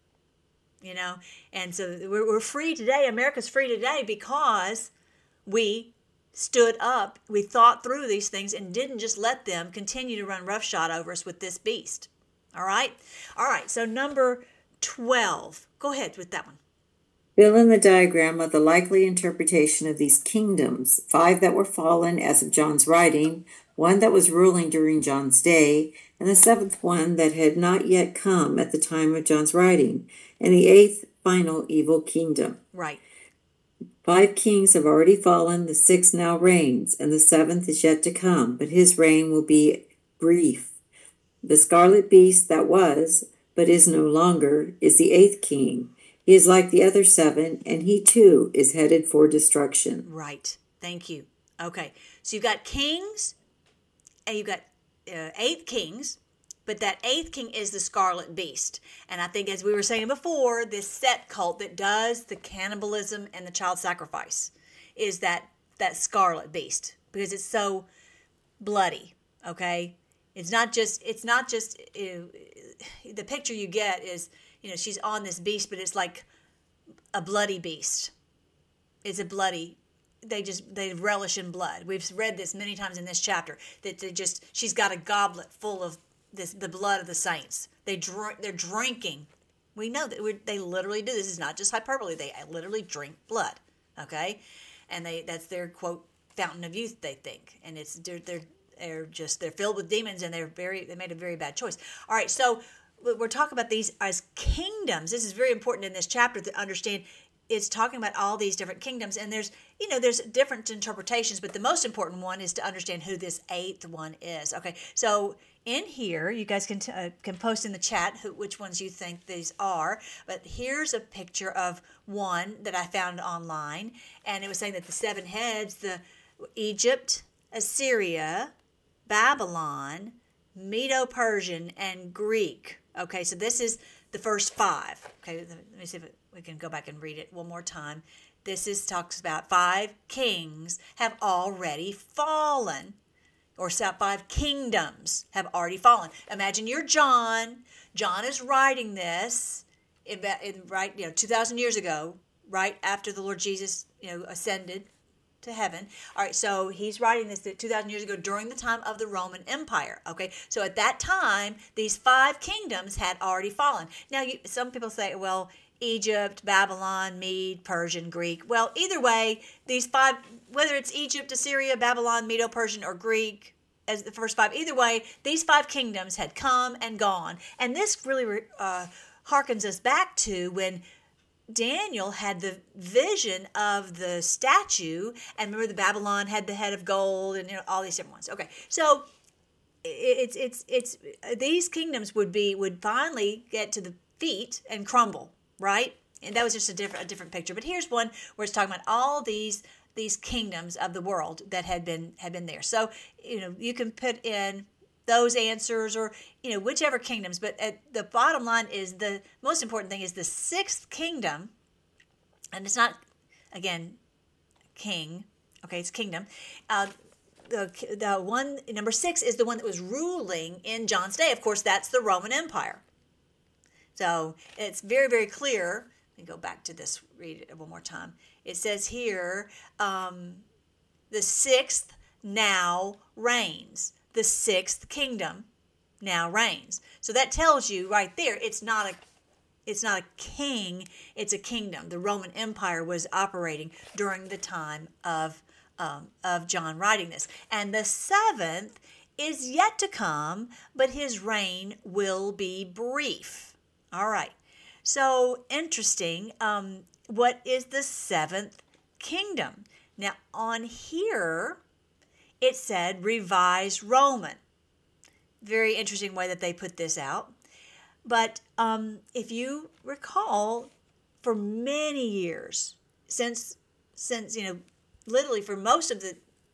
And so we're free today. America's free today because we stood up. We thought through these things and didn't just let them continue to run roughshod over us with this beast. All right. So number 12. Go ahead with that one. Fill in the diagram of the likely interpretation of these kingdoms, 5 that were fallen as of John's writing, 1 that was ruling during John's day, and the 7th one that had not yet come at the time of John's writing, and the 8th final evil kingdom. Right. 5 kings have already fallen, the 6th now reigns, and the 7th is yet to come, but his reign will be brief. The scarlet beast that was, but is no longer, is the 8th king. He is like the other 7, and he too is headed for destruction. Right. Thank you. Okay. So you've got kings, and you've got 8 kings, but that 8th king is the scarlet beast. And I think, as we were saying before, this Set cult that does the cannibalism and the child sacrifice is that scarlet beast, because it's so bloody. Okay. It's not just the picture you get is, she's on this beast, but it's like a bloody beast. It's a bloody, they relish in blood. We've read this many times in this chapter, that she's got a goblet full of the blood of the saints. They're drinking. We know that they literally do. This is not just hyperbole. They literally drink blood. Okay. And that's their quote fountain of youth, they think. And they're filled with demons, and they made a very bad choice. All right. So we're talking about these as kingdoms. This is very important in this chapter to understand. It's talking about all these different kingdoms, and there's different interpretations, but the most important one is to understand who this 8th one is. Okay, so in here, you guys can post in the chat which ones you think these are, but here's a picture of one that I found online, and it was saying that the 7 heads, the Egypt, Assyria, Babylon, Medo-Persian, and Greek. Okay, so this is the first 5. Okay, let me see if we can go back and read it one more time. This talks about 5 kings have already fallen, or 5 kingdoms have already fallen. Imagine you're John. John is writing this right 2,000 years ago, right after the Lord Jesus ascended to heaven. All right, so he's writing this 2,000 years ago during the time of the Roman Empire. Okay, so at that time, these 5 kingdoms had already fallen. Now, some people say, well, Egypt, Babylon, Mede, Persian, Greek. Well, either way, these 5, whether it's Egypt, Assyria, Babylon, Medo-Persian, or Greek, as the first 5, either way, these 5 kingdoms had come and gone. And this really harkens us back to when Daniel had the vision of the statue, and remember the Babylon had the head of gold, and all these different ones. Okay, so it's these kingdoms would finally get to the feet and crumble, right? And that was just a different picture. But here's one where it's talking about all these kingdoms of the world that had been there. So you can put in those answers, or whichever kingdoms, but the bottom line is the most important thing is the 6th kingdom, and it's not, again, king, okay, it's kingdom. The one, number 6, is the one that was ruling in John's day. Of course, that's the Roman Empire. So it's very, very clear. Let me go back to this, read it one more time. It says here, the 6th now reigns. The 6th kingdom now reigns. So that tells you right there, it's not a king, it's a kingdom. The Roman Empire was operating during the time of John writing this. And the 7th is yet to come, but his reign will be brief. All right. So interesting. What is the 7th kingdom? Now on here, it said Revised Roman. Very interesting way that they put this out. But if you recall, for many years, since literally for most of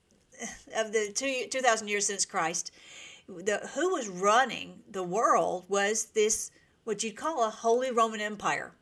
the 2,000 years since Christ, who was running the world was this, what you'd call a Holy Roman Empire.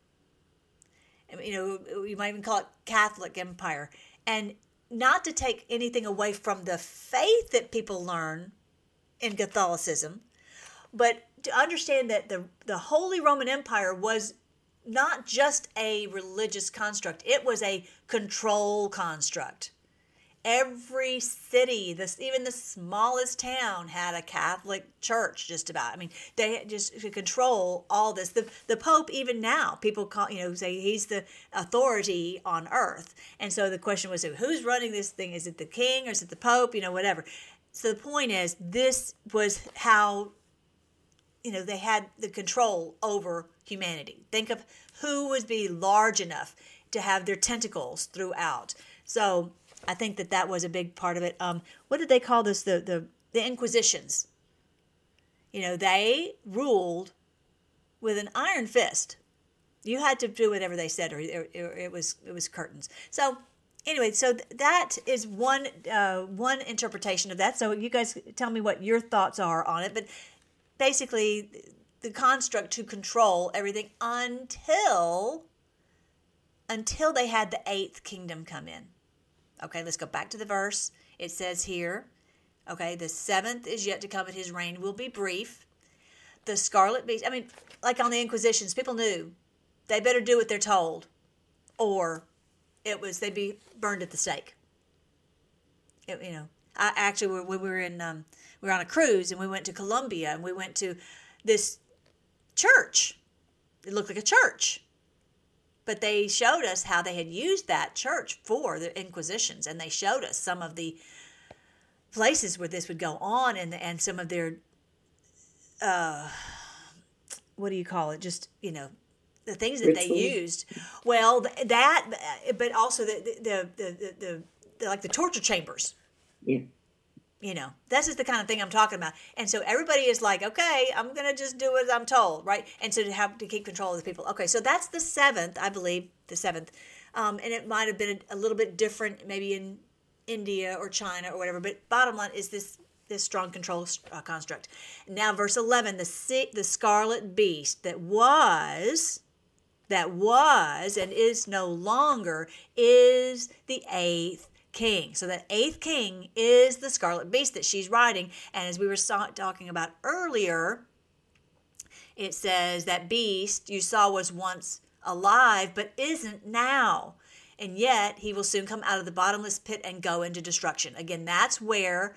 You might even call it Catholic Empire. And not to take anything away from the faith that people learn in Catholicism, but to understand that the Holy Roman Empire was not just a religious construct, it was a control construct. Every city, even the smallest town, had a Catholic church, just about. I mean, they just to control all this. The Pope, even now, people say he's the authority on earth. And so the question was, who's running this thing? Is it the king or is it the Pope? Whatever. So the point is, this was how they had the control over humanity. Think of who would be large enough to have their tentacles throughout. So I think that was a big part of it. What did they call this? The Inquisitions. They ruled with an iron fist. You had to do whatever they said, or it was curtains. So anyway, so that is one interpretation of that. So you guys tell me what your thoughts are on it. But basically, the construct to control everything until they had the 8th kingdom come in. Okay, let's go back to the verse. It says here, okay, the 7th is yet to come, and his reign will be brief. The scarlet beast, like on the Inquisitions, people knew they better do what they're told, or they'd be burned at the stake. I actually, we were on a cruise, and we went to Colombia, and we went to this church. It looked like a church. But they showed us how they had used that church for the Inquisitions, and they showed us some of the places where this would go on, and some of their, what do you call it? Just the things that Rituals. they used. Well, that, but also the like the torture chambers. Yeah. That's just the kind of thing I'm talking about. And so everybody is like, okay, I'm going to just do as I'm told, right? And so to keep control of the people. Okay, so that's the 7th, I believe, the 7th. And it might have been a little bit different maybe in India or China or whatever. But bottom line is this strong control construct. Now, verse 11, the scarlet beast that was and is no longer is the 8th king. So that 8th king is the scarlet beast that she's riding. And as we were talking about earlier, it says that beast you saw was once alive but isn't now. and yet he will soon come out of the bottomless pit and go into destruction. Again, that's where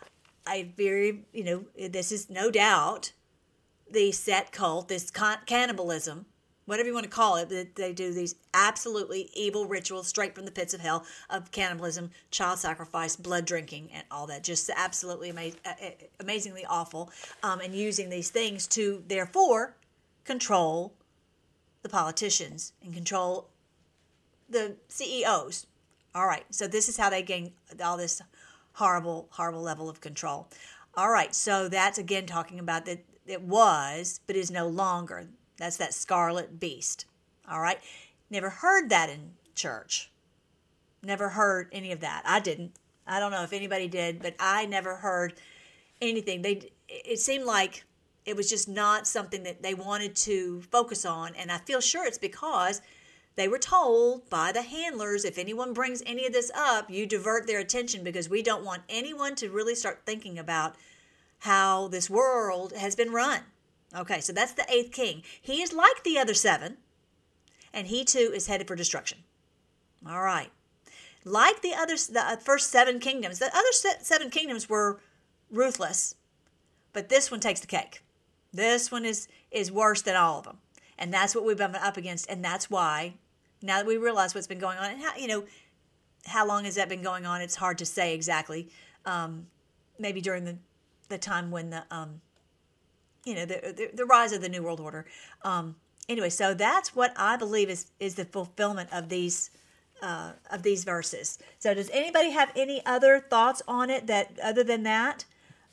this is no doubt the Set cult, this cannibalism, whatever you want to call it, that they do these absolutely evil rituals straight from the pits of hell of cannibalism, child sacrifice, blood drinking, and all that. Just absolutely amazingly awful. And using these things to, therefore, control the politicians and control the CEOs. All right, so this is how they gain all this horrible, horrible level of control. All right, so that's again talking about that it was, but is no longer. That's that scarlet beast. All right, never heard that in church. Never heard any of that. I didn't. I don't know if anybody did, but I never heard anything. It seemed like it was just not something that they wanted to focus on, and I feel sure it's because they were told by the handlers, if anyone brings any of this up, you divert their attention because we don't want anyone to really start thinking about how this world has been run. Okay, so that's the eighth king. He is like the other seven, and he too is headed for destruction. All right. Like the first seven kingdoms, the other seven kingdoms were ruthless, but this one takes the cake. This one is worse than all of them. And that's what we've been up against, and that's why, now that we realize what's been going on, and how long has that been going on, it's hard to say exactly. Maybe during the time when the rise of the New World Order. Anyway, so that's what I believe is the fulfillment of these verses. So does anybody have any other thoughts on it other than that?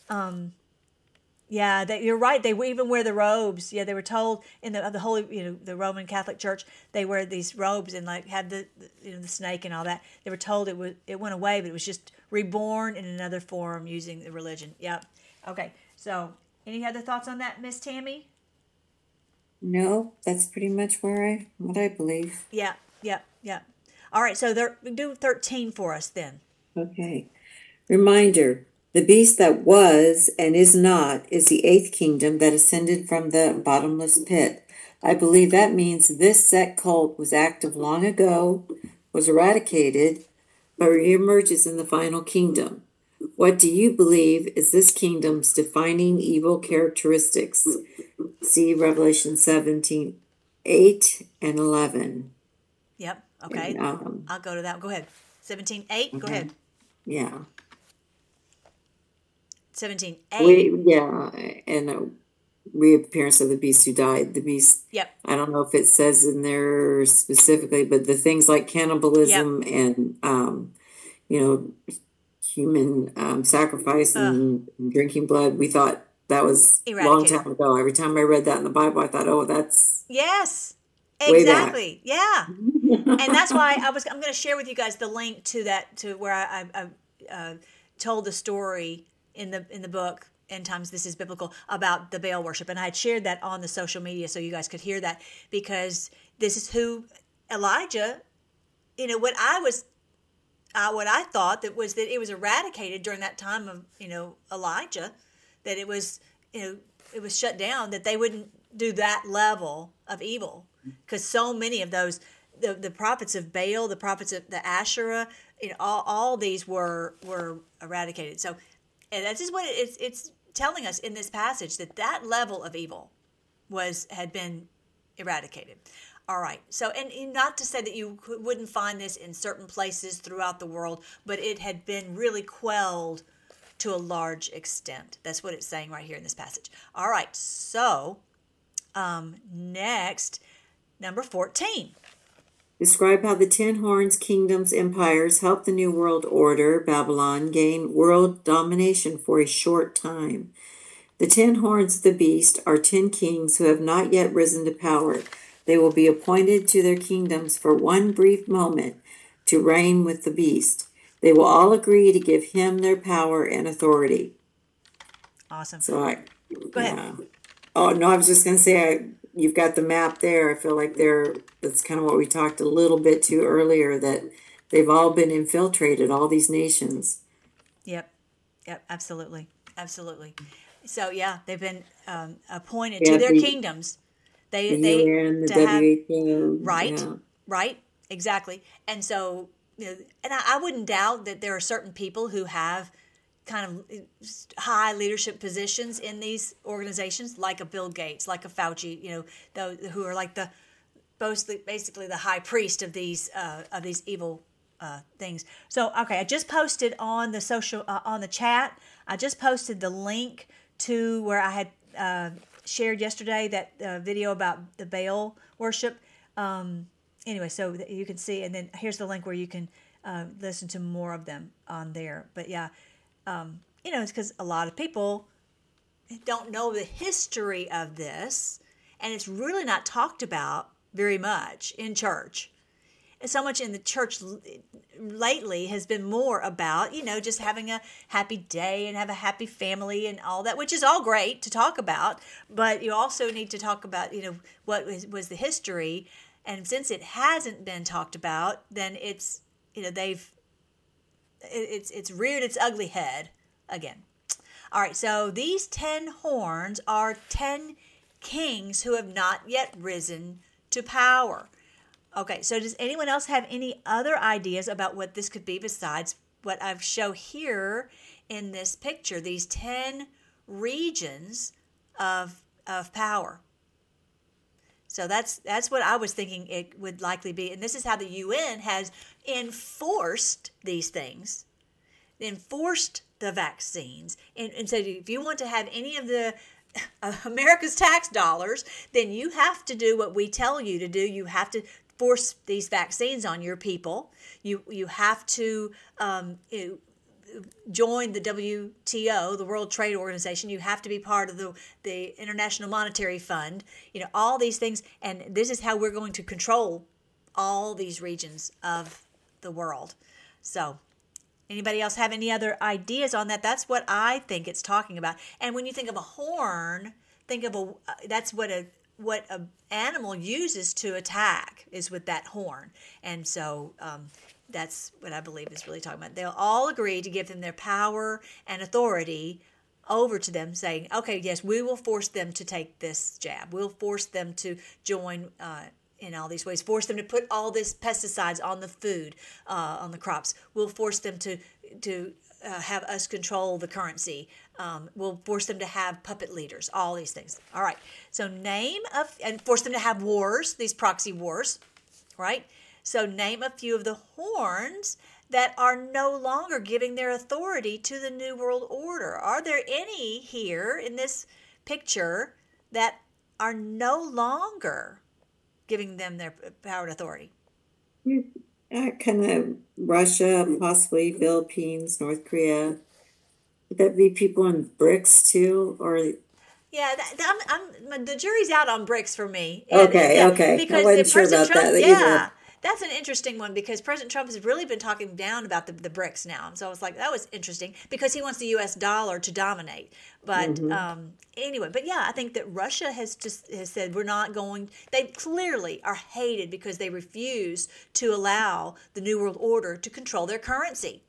Yeah, you're right. They even wear the robes. Yeah, they were told in the holy, the Roman Catholic Church, they wear these robes and like have the snake and all that. They were told it went away, but it was just reborn in another form using the religion. Yep. Okay. So, any other thoughts on that, Miss Tammy? No, that's pretty much what I believe. Yeah. All right. So do 13 for us then. Okay. Reminder. The beast that was and is not is the eighth kingdom that ascended from the bottomless pit. I believe that means this Set cult was active long ago, was eradicated, but reemerges in the final kingdom. What do you believe is this kingdom's defining evil characteristics? See Revelation 17, 8 and 11. Yep. Okay. And, I'll go to that. Go ahead. 17:8. Go ahead. Yeah. 17:8. And a reappearance of the beast who died. The beast. Yep. I don't know if it says in there specifically, but the things like cannibalism and human sacrifice and drinking blood, we thought that was a long time ago. Every time I read that in the Bible, I thought, oh, that's yes, exactly, yeah. And that's why I'm going to share with you guys the link to where I told the story in the book End Times This Is Biblical about the Baal worship, and I had shared that on the social media so you guys could hear that, because this is who Elijah, what I thought that it was eradicated during that time of Elijah, that it was shut down, that they wouldn't do that level of evil, because so many of those the prophets of Baal, the prophets of the Asherah, all these were eradicated. So, and that's just what it's telling us in this passage, that level of evil had been eradicated. All right. So, and not to say that you wouldn't find this in certain places throughout the world, but it had been really quelled to a large extent. That's what it's saying right here in this passage. All right. So, next, number 14. Describe how the 10 horns, kingdoms, empires helped the New World Order, Babylon, gain world domination for a short time. The 10 horns of the beast are 10 kings who have not yet risen to power. They will be appointed to their kingdoms for one brief moment to reign with the beast. They will all agree to give him their power and authority. Awesome. So Go ahead. Oh, no, I was just going to say, you've got the map there. I feel like that's kind of what we talked a little bit to earlier, that they've all been infiltrated, all these nations. Yep, absolutely. So, yeah, they've been appointed to their kingdoms. The UN, the WHO. Right. exactly. And so, and I wouldn't doubt that there are certain people who have kind of high leadership positions in these organizations, like a Bill Gates, like a Fauci, who are like the basically the high priest of these evil things. So, okay, I just posted on the on the chat. I just posted the link to where I had shared yesterday that video about the Baal worship. Anyway, so that you can see, and then here's the link where you can listen to more of them on there. But yeah, it's because a lot of people don't know the history of this, and it's really not talked about very much in church. And so much in the church lately has been more about, just having a happy day and have a happy family and all that, which is all great to talk about. But you also need to talk about, what was the history. And since it hasn't been talked about, then it's reared its ugly head again. All right, so these 10 horns are 10 kings who have not yet risen to power. Okay, so does anyone else have any other ideas about what this could be besides what I've shown here in this picture, these 10 regions of power? So that's what I was thinking it would likely be. And this is how the UN has enforced these things, enforced the vaccines. And so if you want to have any of the America's tax dollars, then you have to do what we tell you to do. You have to force these vaccines on your people. You have to join the WTO, the World Trade Organization. You have to be part of the International Monetary Fund. All these things, and this is how we're going to control all these regions of the world. So, anybody else have any other ideas on that? That's what I think it's talking about. And when you think of a horn, think of that's what a animal uses to attack, is with that horn. And so that's what I believe is really talking about. They'll all agree to give them their power and authority over to them, saying, okay, yes, we will force them to take this jab. We'll force them to join in all these ways, force them to put all this pesticides on the food, on the crops. We'll force them to have us control the currency. We'll force them to have puppet leaders, all these things. All right. So and force them to have wars, these proxy wars, right? So name a few of the horns that are no longer giving their authority to the New World Order. Are there any here in this picture that are no longer giving them their power and authority? Kind of Russia, possibly Philippines, North Korea. Would that be people in BRICS too, or? Yeah, the jury's out on BRICS for me. Okay. Because I wasn't sure about Trump, that. that's an interesting one, because President Trump has really been talking down about the BRICS now. So I was like, that was interesting, because he wants the U.S. dollar to dominate. But anyway, but yeah, I think that Russia has said we're not going. They clearly are hated because they refuse to allow the New World Order to control their currency,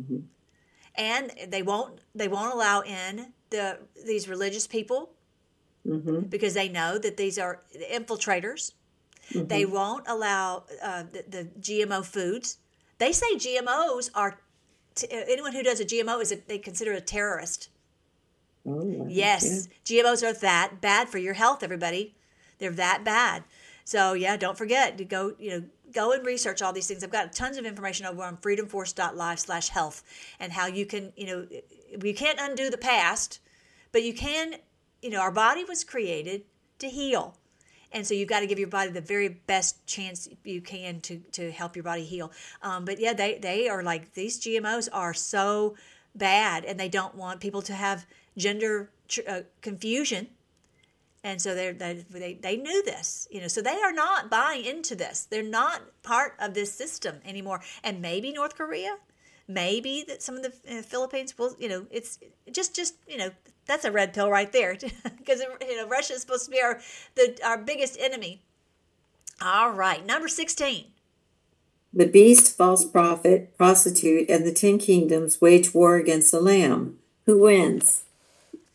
and they won't allow in these religious people because they know that these are infiltrators. They won't allow the GMO foods. They say GMOs are anyone who does a GMO they consider a terrorist. Oh, yes, yeah. GMOs are that bad for your health, everybody. They're that bad. So yeah, don't forget to go and research all these things. I've got tons of information over on freedomforce.live/health, and how you can, you can't undo the past, but you can, our body was created to heal. And so you've got to give your body the very best chance you can to help your body heal. But yeah, they are like, these GMOs are so bad, and they don't want people to have gender confusion. And so they knew this, so they are not buying into this. They're not part of this system anymore. And maybe North Korea, maybe that some of the Philippines will, it's just that's a red pill right there, because Russia is supposed to be our biggest enemy. All right, number 16. The beast, false prophet, prostitute, and the 10 kingdoms wage war against the Lamb. Who wins?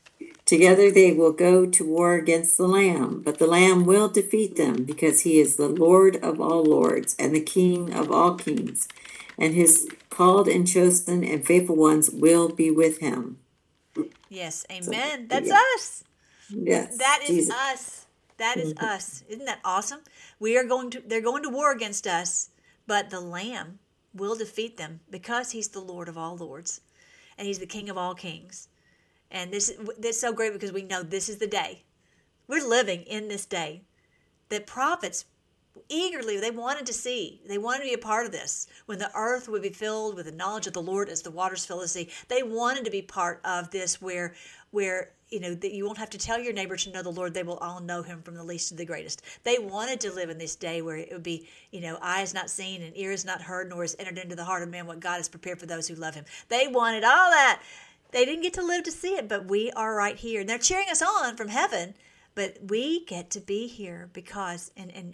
Together they will go to war against the Lamb, but the Lamb will defeat them because he is the Lord of all lords and the King of all kings, and his called and chosen and faithful ones will be with him. Yes, So, amen. That's yeah. us. Yes, That is Jesus. us. That is Mhm. us. Isn't that awesome? They're going to war against us, but the Lamb will defeat them because he's the Lord of all lords and he's the King of all kings. And this is so great because we know this is the day. We're living in this day that prophets eagerly they wanted to see. They wanted to be a part of this. When the earth would be filled with the knowledge of the Lord as the waters fill the sea. They wanted to be part of this where that you won't have to tell your neighbor to know the Lord. They will all know him from the least to the greatest. They wanted to live in this day where it would be, eyes not seen and ears not heard, nor has entered into the heart of man what God has prepared for those who love him. They wanted all that. They didn't get to live to see it, but we are right here. And they're cheering us on from heaven. But we get to be here because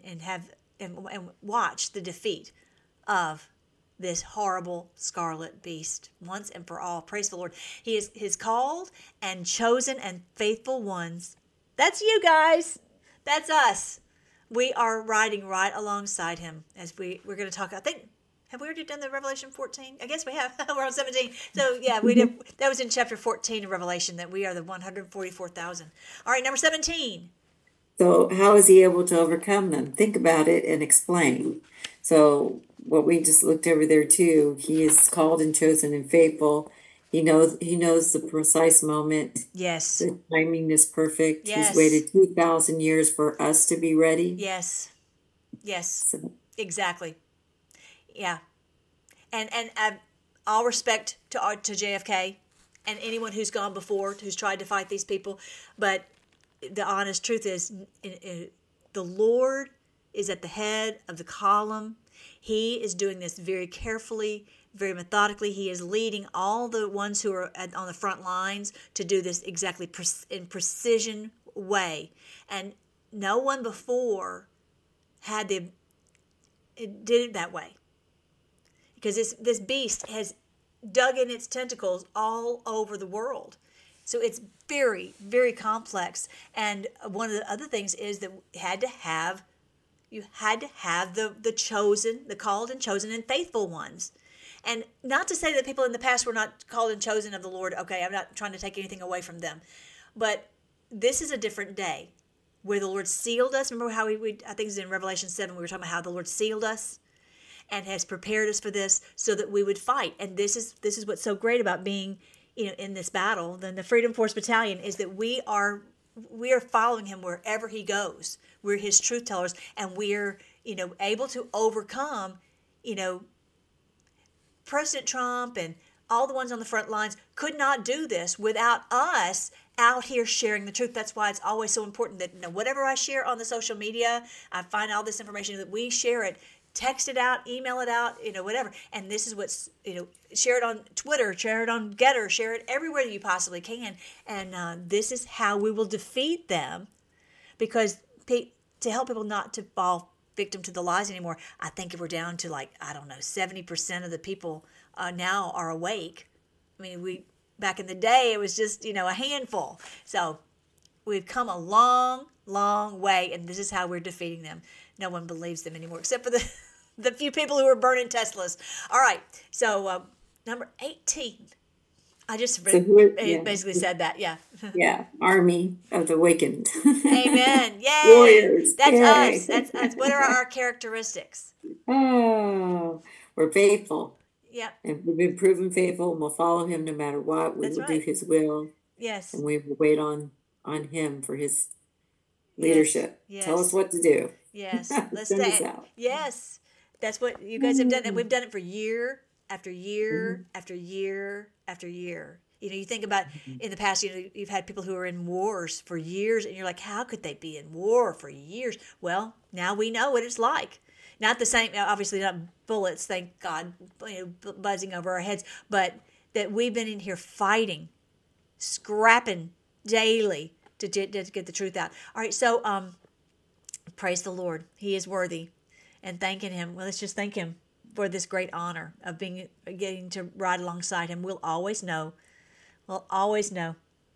and watch the defeat of this horrible scarlet beast once and for all. Praise the Lord. He is his called and chosen and faithful ones. That's you guys. That's us. We are riding right alongside him as we're going to talk. I think, have we already done the Revelation 14? I guess we have. We're on 17. So yeah, we did. That was in chapter 14 of Revelation that we are the 144,000. All right, number 17. So how is he able to overcome them? Think about it and explain. So what we just looked over there too, he is called and chosen and faithful. He knows the precise moment. Yes. The timing is perfect. Yes. He's waited 2,000 years for us to be ready. Yes. Yes. So, exactly. Yeah. And all respect to JFK and anyone who's gone before, who's tried to fight these people, but the honest truth is the Lord is at the head of the column. He is doing this very carefully, very methodically. He is leading all the ones who are on the front lines to do this exactly in precision way. And no one before did it that way. Because this beast has dug in its tentacles all over the world. So it's very, very complex. And one of the other things is that you had to have the chosen, the called and chosen and faithful ones. And not to say that people in the past were not called and chosen of the Lord. Okay, I'm not trying to take anything away from them. But this is a different day where the Lord sealed us. Remember how I think it's in Revelation 7, we were talking about how the Lord sealed us and has prepared us for this so that we would fight. And this is what's so great about being in this battle. Then the Freedom Force Battalion is that we are following him wherever he goes. We're his truth tellers, and we're able to overcome President Trump and all the ones on the front lines could not do this without us out here sharing the truth. That's why it's always so important that whatever I share on the social media, I find all this information, that we share it. Text it out, email it out, whatever. And this is what's, share it on Twitter, share it on Getter, share it everywhere you possibly can. And this is how we will defeat them, because to help people not to fall victim to the lies anymore, I think if we're down to 70% of the people now are awake. I mean, back in the day, it was just, a handful. So we've come a long, long way, and this is how we're defeating them. No one believes them anymore, except for the few people who are burning Teslas. All right, so number 18. I just basically said that, yeah. Yeah, Army of the Awakened. Amen. Yay. Warriors. That's Yay. us. That's what are our characteristics? Oh, we're faithful. Yep. And we've been proven faithful, and we'll follow him no matter what. We That's will right. do his will. Yes. And we will wait on him for his leadership. Yes. Tell us what to do. Yes. Let's Send us stay. out. Yes. That's what you guys have done, and we've done it for year after year after year after year. You think about in the past, you've had people who are in wars for years, and you're like, how could they be in war for years? Well, now we know what it's like. Not the same, obviously not bullets, thank God, buzzing over our heads, but that we've been in here fighting, scrapping daily to get the truth out. All right, so praise the Lord. He is worthy. And thanking him, well, let's just thank him for this great honor of getting to ride alongside him. We'll always know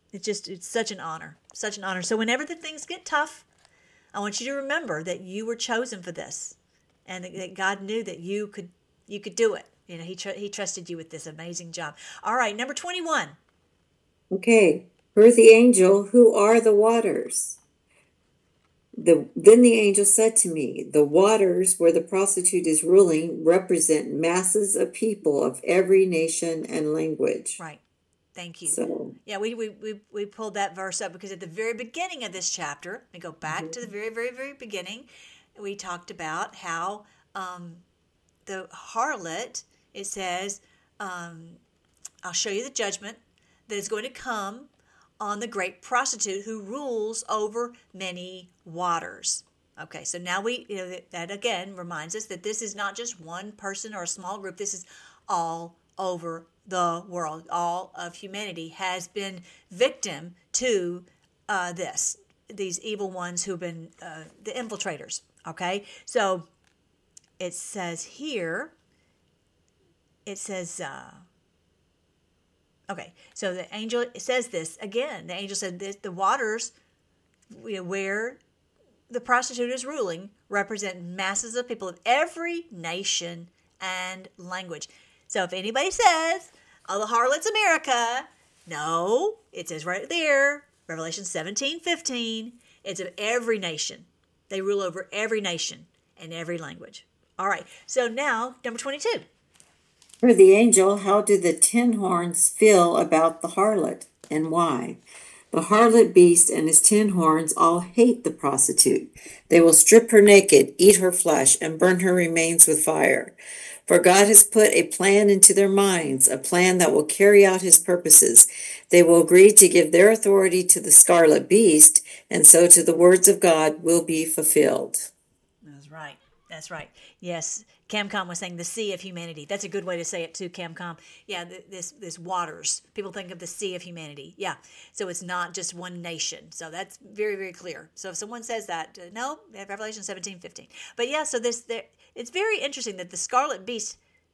It's such an honor, such an honor. So whenever the things get tough, I want you to remember that you were chosen for this, and that God knew that you could do it. He trusted you with this amazing job. All right, number 21. Okay. Heard the angel, who are the waters? Then the angel said to me, the waters where the prostitute is ruling represent masses of people of every nation and language. Right. Thank you. So, yeah, we pulled that verse up because at the very beginning of this chapter, let me go back to the very, very, very beginning, we talked about how the harlot, it says, I'll show you the judgment that is going to come on the great prostitute who rules over many waters. Okay, so now that again reminds us that this is not just one person or a small group. This is all over the world. All of humanity has been victim to these evil ones who've been the infiltrators. Okay, so it says here, okay, so the angel says this again. The angel said this, the waters where the prostitute is ruling represent masses of people of every nation and language. So if anybody says, oh, the harlot's America, no, it says right there, Revelation 17:15, it's of every nation. They rule over every nation and every language. All right, so now, number 22. for the angel, how do the 10 horns feel about the harlot, and why? The harlot beast and his 10 horns all hate the prostitute. They will strip her naked, eat her flesh, and burn her remains with fire. For God has put a plan into their minds, a plan that will carry out his purposes. They will agree to give their authority to the scarlet beast, and so to the words of God will be fulfilled. That's right. That's right. Yes, Camcom was saying the sea of humanity. That's a good way to say it too, Camcom. Yeah, this waters. People think of the sea of humanity. Yeah, so it's not just one nation. So that's very, very clear. So if someone says that, no, Revelation 17:15. But yeah, so it's very interesting that the scarlet beast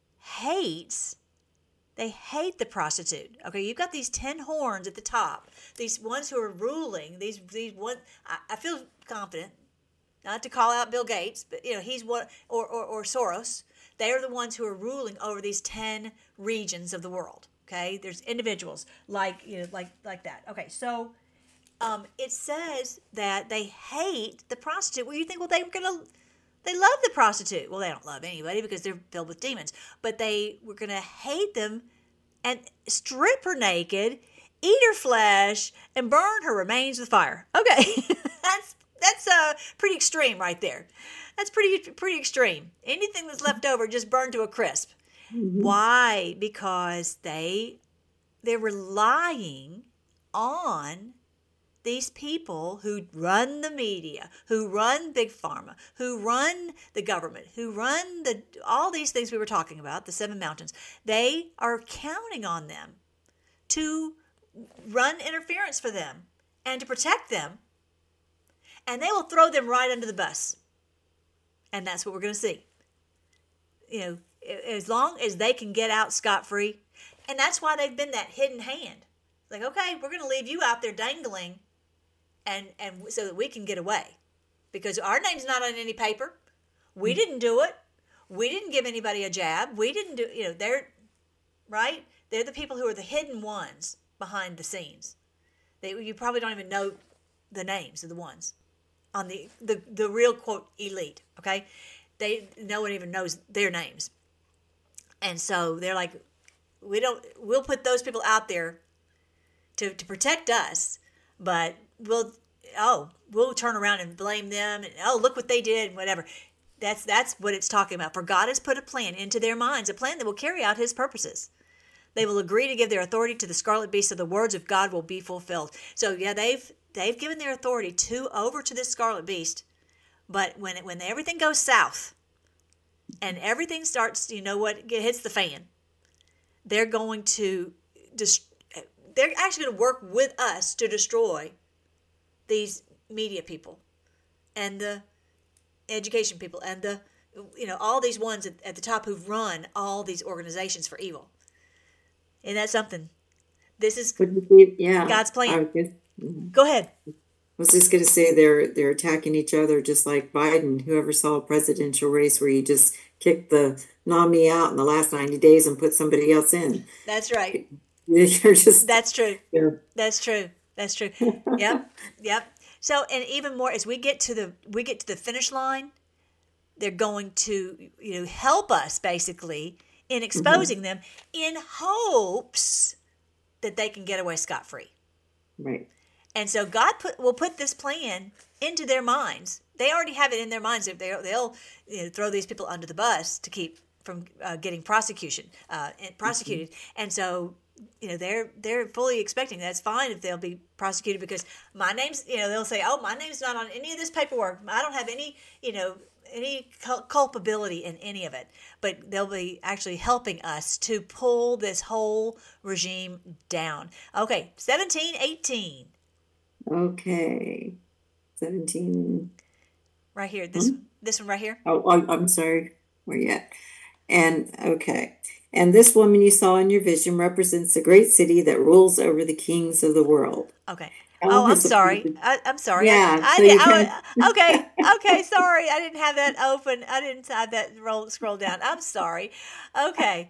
they hate the prostitute. Okay, you've got these 10 horns at the top. These ones who are ruling. These one. I feel confident. Not to call out Bill Gates, but he's one, or Soros. They are the ones who are ruling over these 10 regions of the world. Okay, there's individuals like that. Okay, so it says that they hate the prostitute. Well, you think, well, they love the prostitute. Well, they don't love anybody because they're filled with demons. But they were going to hate them and strip her naked, eat her flesh, and burn her remains with fire. Okay, that's pretty extreme right there. That's pretty extreme. Anything that's left over just burned to a crisp. Mm-hmm. Why? Because they're relying on these people who run the media, who run Big Pharma, who run the government, who run all these things we were talking about, the 7 mountains. They are counting on them to run interference for them and to protect them. And they will throw them right under the bus. And that's what we're going to see. As long as they can get out scot-free. And that's why they've been that hidden hand. Like, okay, we're going to leave you out there dangling and so that we can get away. Because our name's not on any paper. We didn't do it. We didn't give anybody a jab. We didn't do, they're, right? They're the people who are the hidden ones behind the scenes. You probably don't even know the names of the ones on the real, quote, elite, okay? No one even knows their names. And so they're like, we'll put those people out there to protect us, but we'll turn around and blame them, and look what they did, and whatever. That's what it's talking about. For God has put a plan into their minds, a plan that will carry out his purposes. They will agree to give their authority to the scarlet beast, so the words of God will be fulfilled. So yeah, they've given their authority over to this scarlet beast, but when everything goes south and everything starts, hits the fan, they're going to they're actually going to work with us to destroy these media people and the education people and the all these ones at the top who've run all these organizations for evil. Isn't that something? This is Would you see? Yeah, God's plan. mhm. Go ahead. I was just going to say they're attacking each other just like Biden. Whoever saw a presidential race where you just kick the nominee out in the last 90 days and put somebody else in. That's right. You're just That's true. you're That's true. That's true. Yep. Yep. So, and even more as we get to the finish line, they're going to help us basically in Mhm. exposing them in hopes that they can get away scot free. Right. And so God will put this plan into their minds. They already have it in their minds. They'll throw these people under the bus to keep from getting prosecuted. And so they're fully expecting that's fine if they'll be prosecuted because my name's they'll say, oh, my name's not on any of this paperwork. I don't have any culpability in any of it, but they'll be actually helping us to pull this whole regime down. Okay, 1718. Okay. 17. Right here, Hmm? this one right here. Oh, I'm sorry. Where you at? And okay. And this woman you saw in your vision represents the great city that rules over the kings of the world. Okay. How Oh, I'm has the sorry. I'm sorry. Yeah, so you can Okay. Okay. Sorry. I didn't have that open. I didn't have that scroll down. I'm sorry. Okay.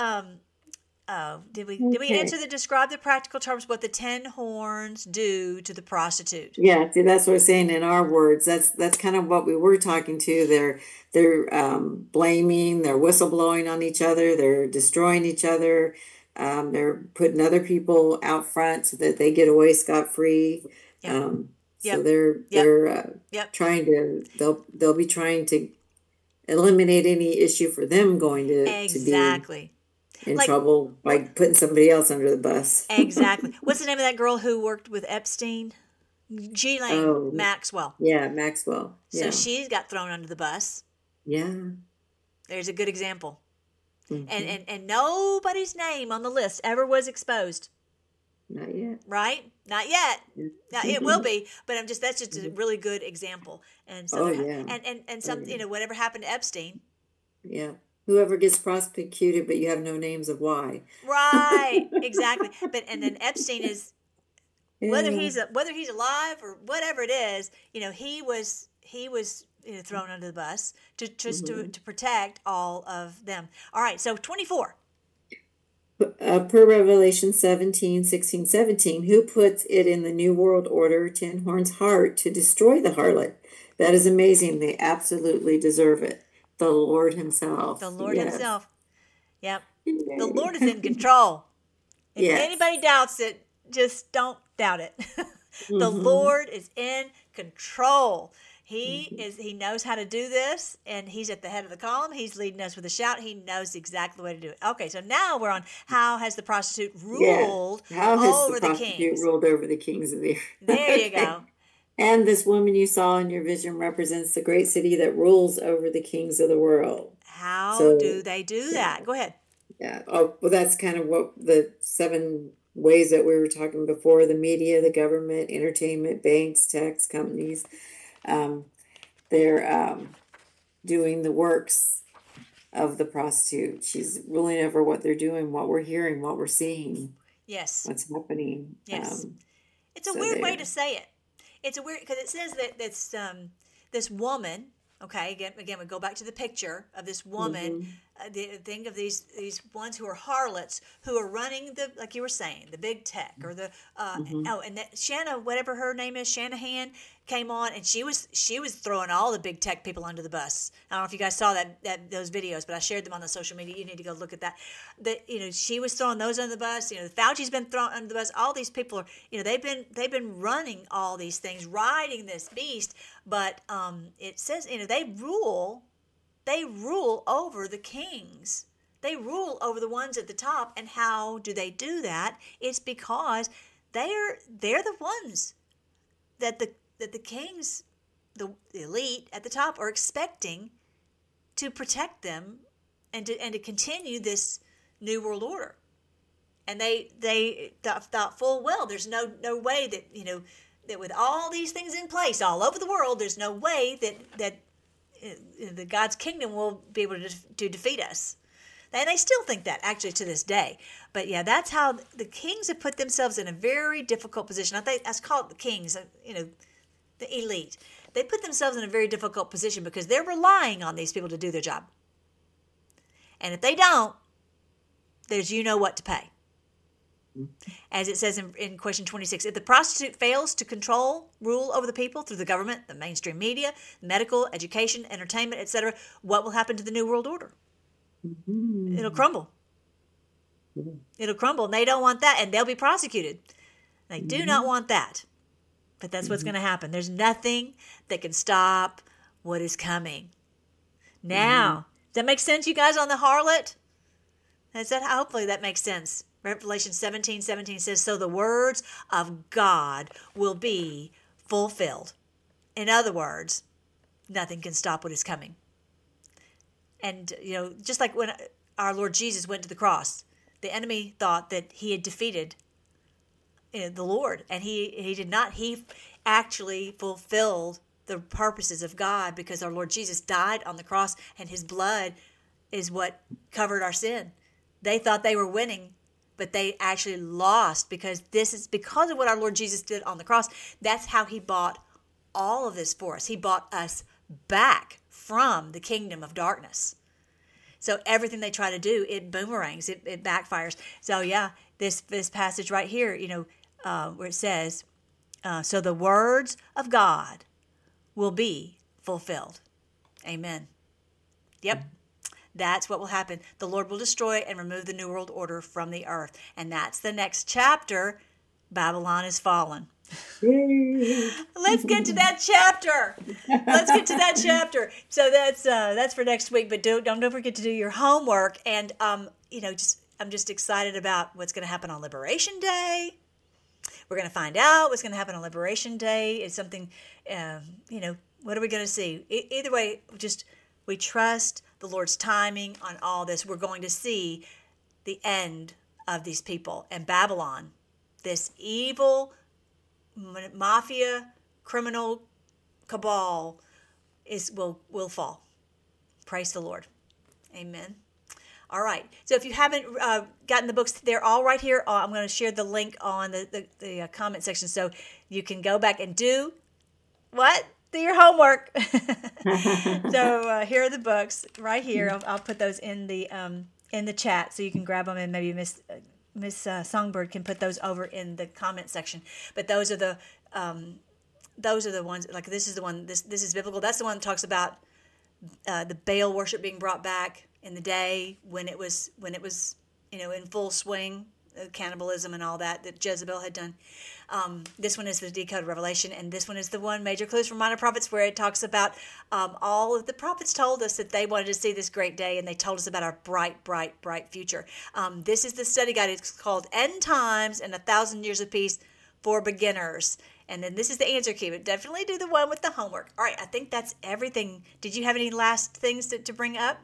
Did we okay. answer describe the practical terms what the 10 horns do to the prostitute? Yeah, see, that's what I'm saying in our words. That's kind of what we were talking to. They're blaming, they're whistleblowing on each other, they're destroying each other, they're putting other people out front so that they get away scot-free. Yep. So Yep. they're Yep. they're Yep. trying to they'll be trying to eliminate any issue for them going to be Exactly. in Like trouble by what? putting somebody else under the bus. Exactly. What's the name of that girl who worked with Epstein? Ghislaine Oh, Maxwell. yeah, Maxwell. So Yeah. she got thrown under the bus. Yeah. There's a good example. And, Hmm. and and nobody's name on the list ever was exposed, Not yet. right? Not yet. Now it will be, but that's just a Mhm. really good example. And so Oh there, yeah. and Oh some yeah. whatever happened to Epstein, Yeah. Whoever gets prosecuted, but you have no names of why. right? Exactly. But and then Epstein is Yeah. whether he's alive or whatever it is, he was thrown under the bus to just Hmm. to protect all of them. All right, so 24. Per Revelation 17, 16, 17, who puts it in the New World Order, Ten Horns heart to destroy the harlot? That is amazing. They absolutely deserve it. The Lord The Himself. Lord Yes. Himself. Yep. The Yay. Lord is in control. If Yes. anybody doubts it, just don't doubt it. The Hmm. Lord is in control. He knows how to do this, and he's at the head of the column. He's leading us with a shout. He knows exactly the way to do it. Okay, so now we're on how has the prostitute Yeah. ruled How has the over the prostitute kings? ruled over the kings of the earth? There you Okay. go. And this woman you saw in your vision represents the great city that rules over the kings of the world. How So, do they do yeah, that? Go ahead. yeah. Oh, well, that's kind of what the 7 ways that we were talking before: the media, the government, entertainment, banks, tax companies. Um, they're doing the works of the prostitute. She's ruling over what they're doing, what we're hearing, what we're seeing, Yes. what's happening. Yes. It's a So weird way to there. say it. It's a weird because it says that this woman. Okay, again, we go back to the picture of this woman. Hmm. Think of these ones who are harlots who are running the like you were saying the big tech or the Hmm. and that Shanna whatever her name is Shanahan came on and she was throwing all the big tech people under the bus. I don't know if you guys saw those videos, but I shared them on the social media. You need to go look at that. That she was throwing those under the bus. Fauci's been thrown under the bus. All these people are they've been running all these things, riding this beast. But it says they rule over the kings. They rule over the ones at the top. And how do they do that? It's because they're the ones that the kings, the elite at the top, are expecting to protect them and to continue this new world order. And they thought full well there's no way that with all these things in place all over the world, there's no way that the God's kingdom will be able to defeat us. And they still think that, actually, to this day. But yeah, that's how the kings have put themselves in a very difficult position. I think that's called the kings, the elite. They put themselves in a very difficult position because they're relying on these people to do their job. And if they don't, there's what to pay. As it says in question 26, if the prostitute fails to rule over the people through the government, the mainstream media, medical, education, entertainment, etc., what will happen to the New World Order? Mm-hmm. It'll crumble. Mm-hmm. It'll crumble, and they don't want that, and they'll be prosecuted. They do not want that. But that's what's going to happen. There's nothing that can stop what is coming. Now, does that make sense, you guys, on the harlot? Hopefully that makes sense. Revelation 17:17 says, so the words of God will be fulfilled. In other words, nothing can stop what is coming. And, just like when our Lord Jesus went to the cross, the enemy thought that he had defeated the Lord, and he did not. He actually fulfilled the purposes of God because our Lord Jesus died on the cross, and his blood is what covered our sin. They thought they were winning, but they actually lost because because of what our Lord Jesus did on the cross. That's how he bought all of this for us. He bought us back from the kingdom of darkness. So everything they try to do, it boomerangs, it backfires. So yeah, this passage right here, where it says, so the words of God will be fulfilled. Amen. Yep. That's what will happen. The Lord will destroy and remove the New World Order from the earth. And that's the next chapter. Babylon is fallen. Let's get to that chapter. So that's for next week. But don't forget to do your homework. And I'm just excited about what's going to happen on Liberation Day. We're going to find out what's going to happen on Liberation Day. It's something, what are we going to see? Either way, we trust the Lord's timing on all this. We're going to see the end of these people. And Babylon, this evil mafia criminal cabal, will fall. Praise the Lord. Amen. All right. So if you haven't gotten the books, they're all right here. I'm going to share the link on the comment section so you can go back and do what? Do your homework. So here are the books right here. I'll put those in the chat so you can grab them, and maybe Miss Songbird can put those over in the comment section. But those are the ones. Like this is the one. This is biblical. That's the one that talks about the Baal worship being brought back in the day when it was in full swing, cannibalism and all that Jezebel had done. This one is the Decoded Revelation, and this one is the one, Major Clues from Minor Prophets, where it talks about all of the prophets told us that they wanted to see this great day, and they told us about our bright, bright, bright future. This is the study guide. It's called End Times and 1,000 Years of Peace for Beginners. And then this is the answer key, but definitely do the one with the homework. All right, I think that's everything. Did you have any last things to bring up?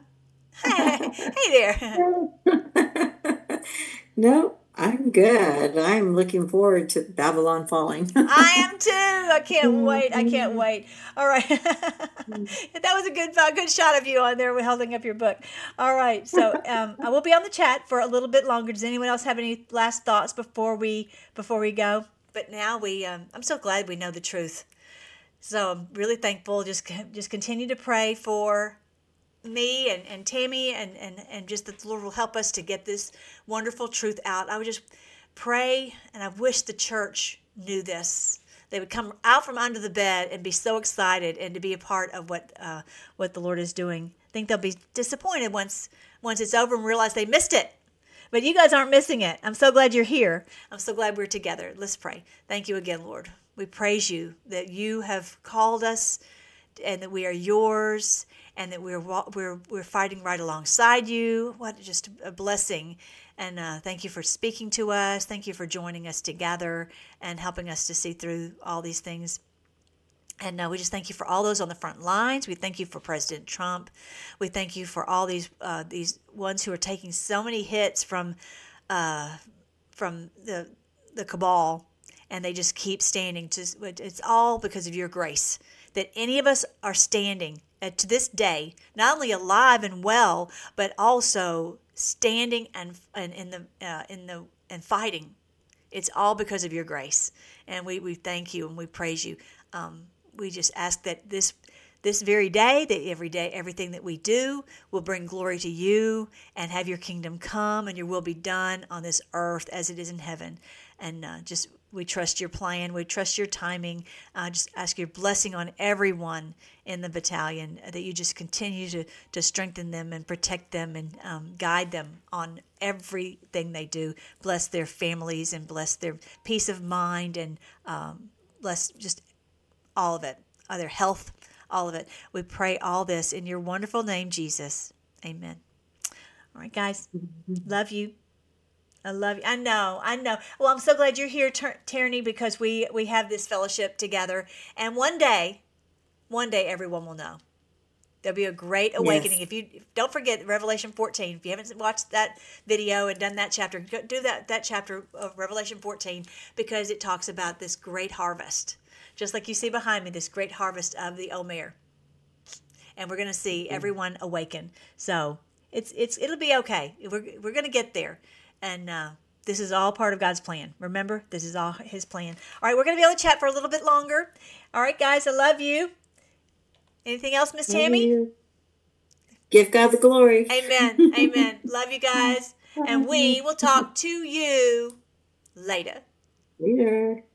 Hey there. No, I'm good. I'm looking forward to Babylon falling. I am too. I can't wait. All right. That was a good shot of you on there holding up your book. All right. So I will be on the chat for a little bit longer. Does anyone else have any last thoughts before we go? But now I'm so glad we know the truth. So I'm really thankful. Just continue to pray for me and Tammy and just that the Lord will help us to get this wonderful truth out. I would just pray, and I wish the church knew this. They would come out from under the bed and be so excited and to be a part of what the Lord is doing. I think they'll be disappointed once it's over and realize they missed it. But you guys aren't missing it. I'm so glad you're here. I'm so glad we're together. Let's pray. Thank you again, Lord. We praise you that you have called us and that we are yours, and that we're fighting right alongside you. What just a blessing. And thank you for speaking to us. Thank you for joining us together and helping us to see through all these things. And we just thank you for all those on the front lines. We thank you for President Trump. We thank you for all these ones who are taking so many hits from the cabal, and they just keep standing. It's all because of your grace that any of us are standing to this day, not only alive and well, but also standing and and fighting. It's all because of your grace, and we thank you and we praise you. We just ask that this very day, that every day, everything that we do will bring glory to you and have your kingdom come and your will be done on this earth as it is in heaven. And just we trust your plan. We trust your timing. Just ask your blessing on everyone in the battalion, that you just continue to strengthen them and protect them and guide them on everything they do. Bless their families and bless their peace of mind and bless just all of it, their health, all of it. We pray all this in your wonderful name, Jesus. Amen. All right, guys. Love you. I love you. I know. Well, I'm so glad you're here, Tierney, because we have this fellowship together. And one day everyone will know. There'll be a great awakening. Yes. If you don't forget Revelation 14, if you haven't watched that video and done that chapter, do that chapter of Revelation 14, because it talks about this great harvest. Just like you see behind me, this great harvest of the Omer. And we're going to see everyone awaken. So it'll be okay. We're going to get there. And this is all part of God's plan. Remember, this is all his plan. All right, we're going to be able to chat for a little bit longer. All right, guys, I love you. Anything else, Miss Tammy? Give God the glory. Amen. Amen. Love you guys. And we will talk to you later. Later.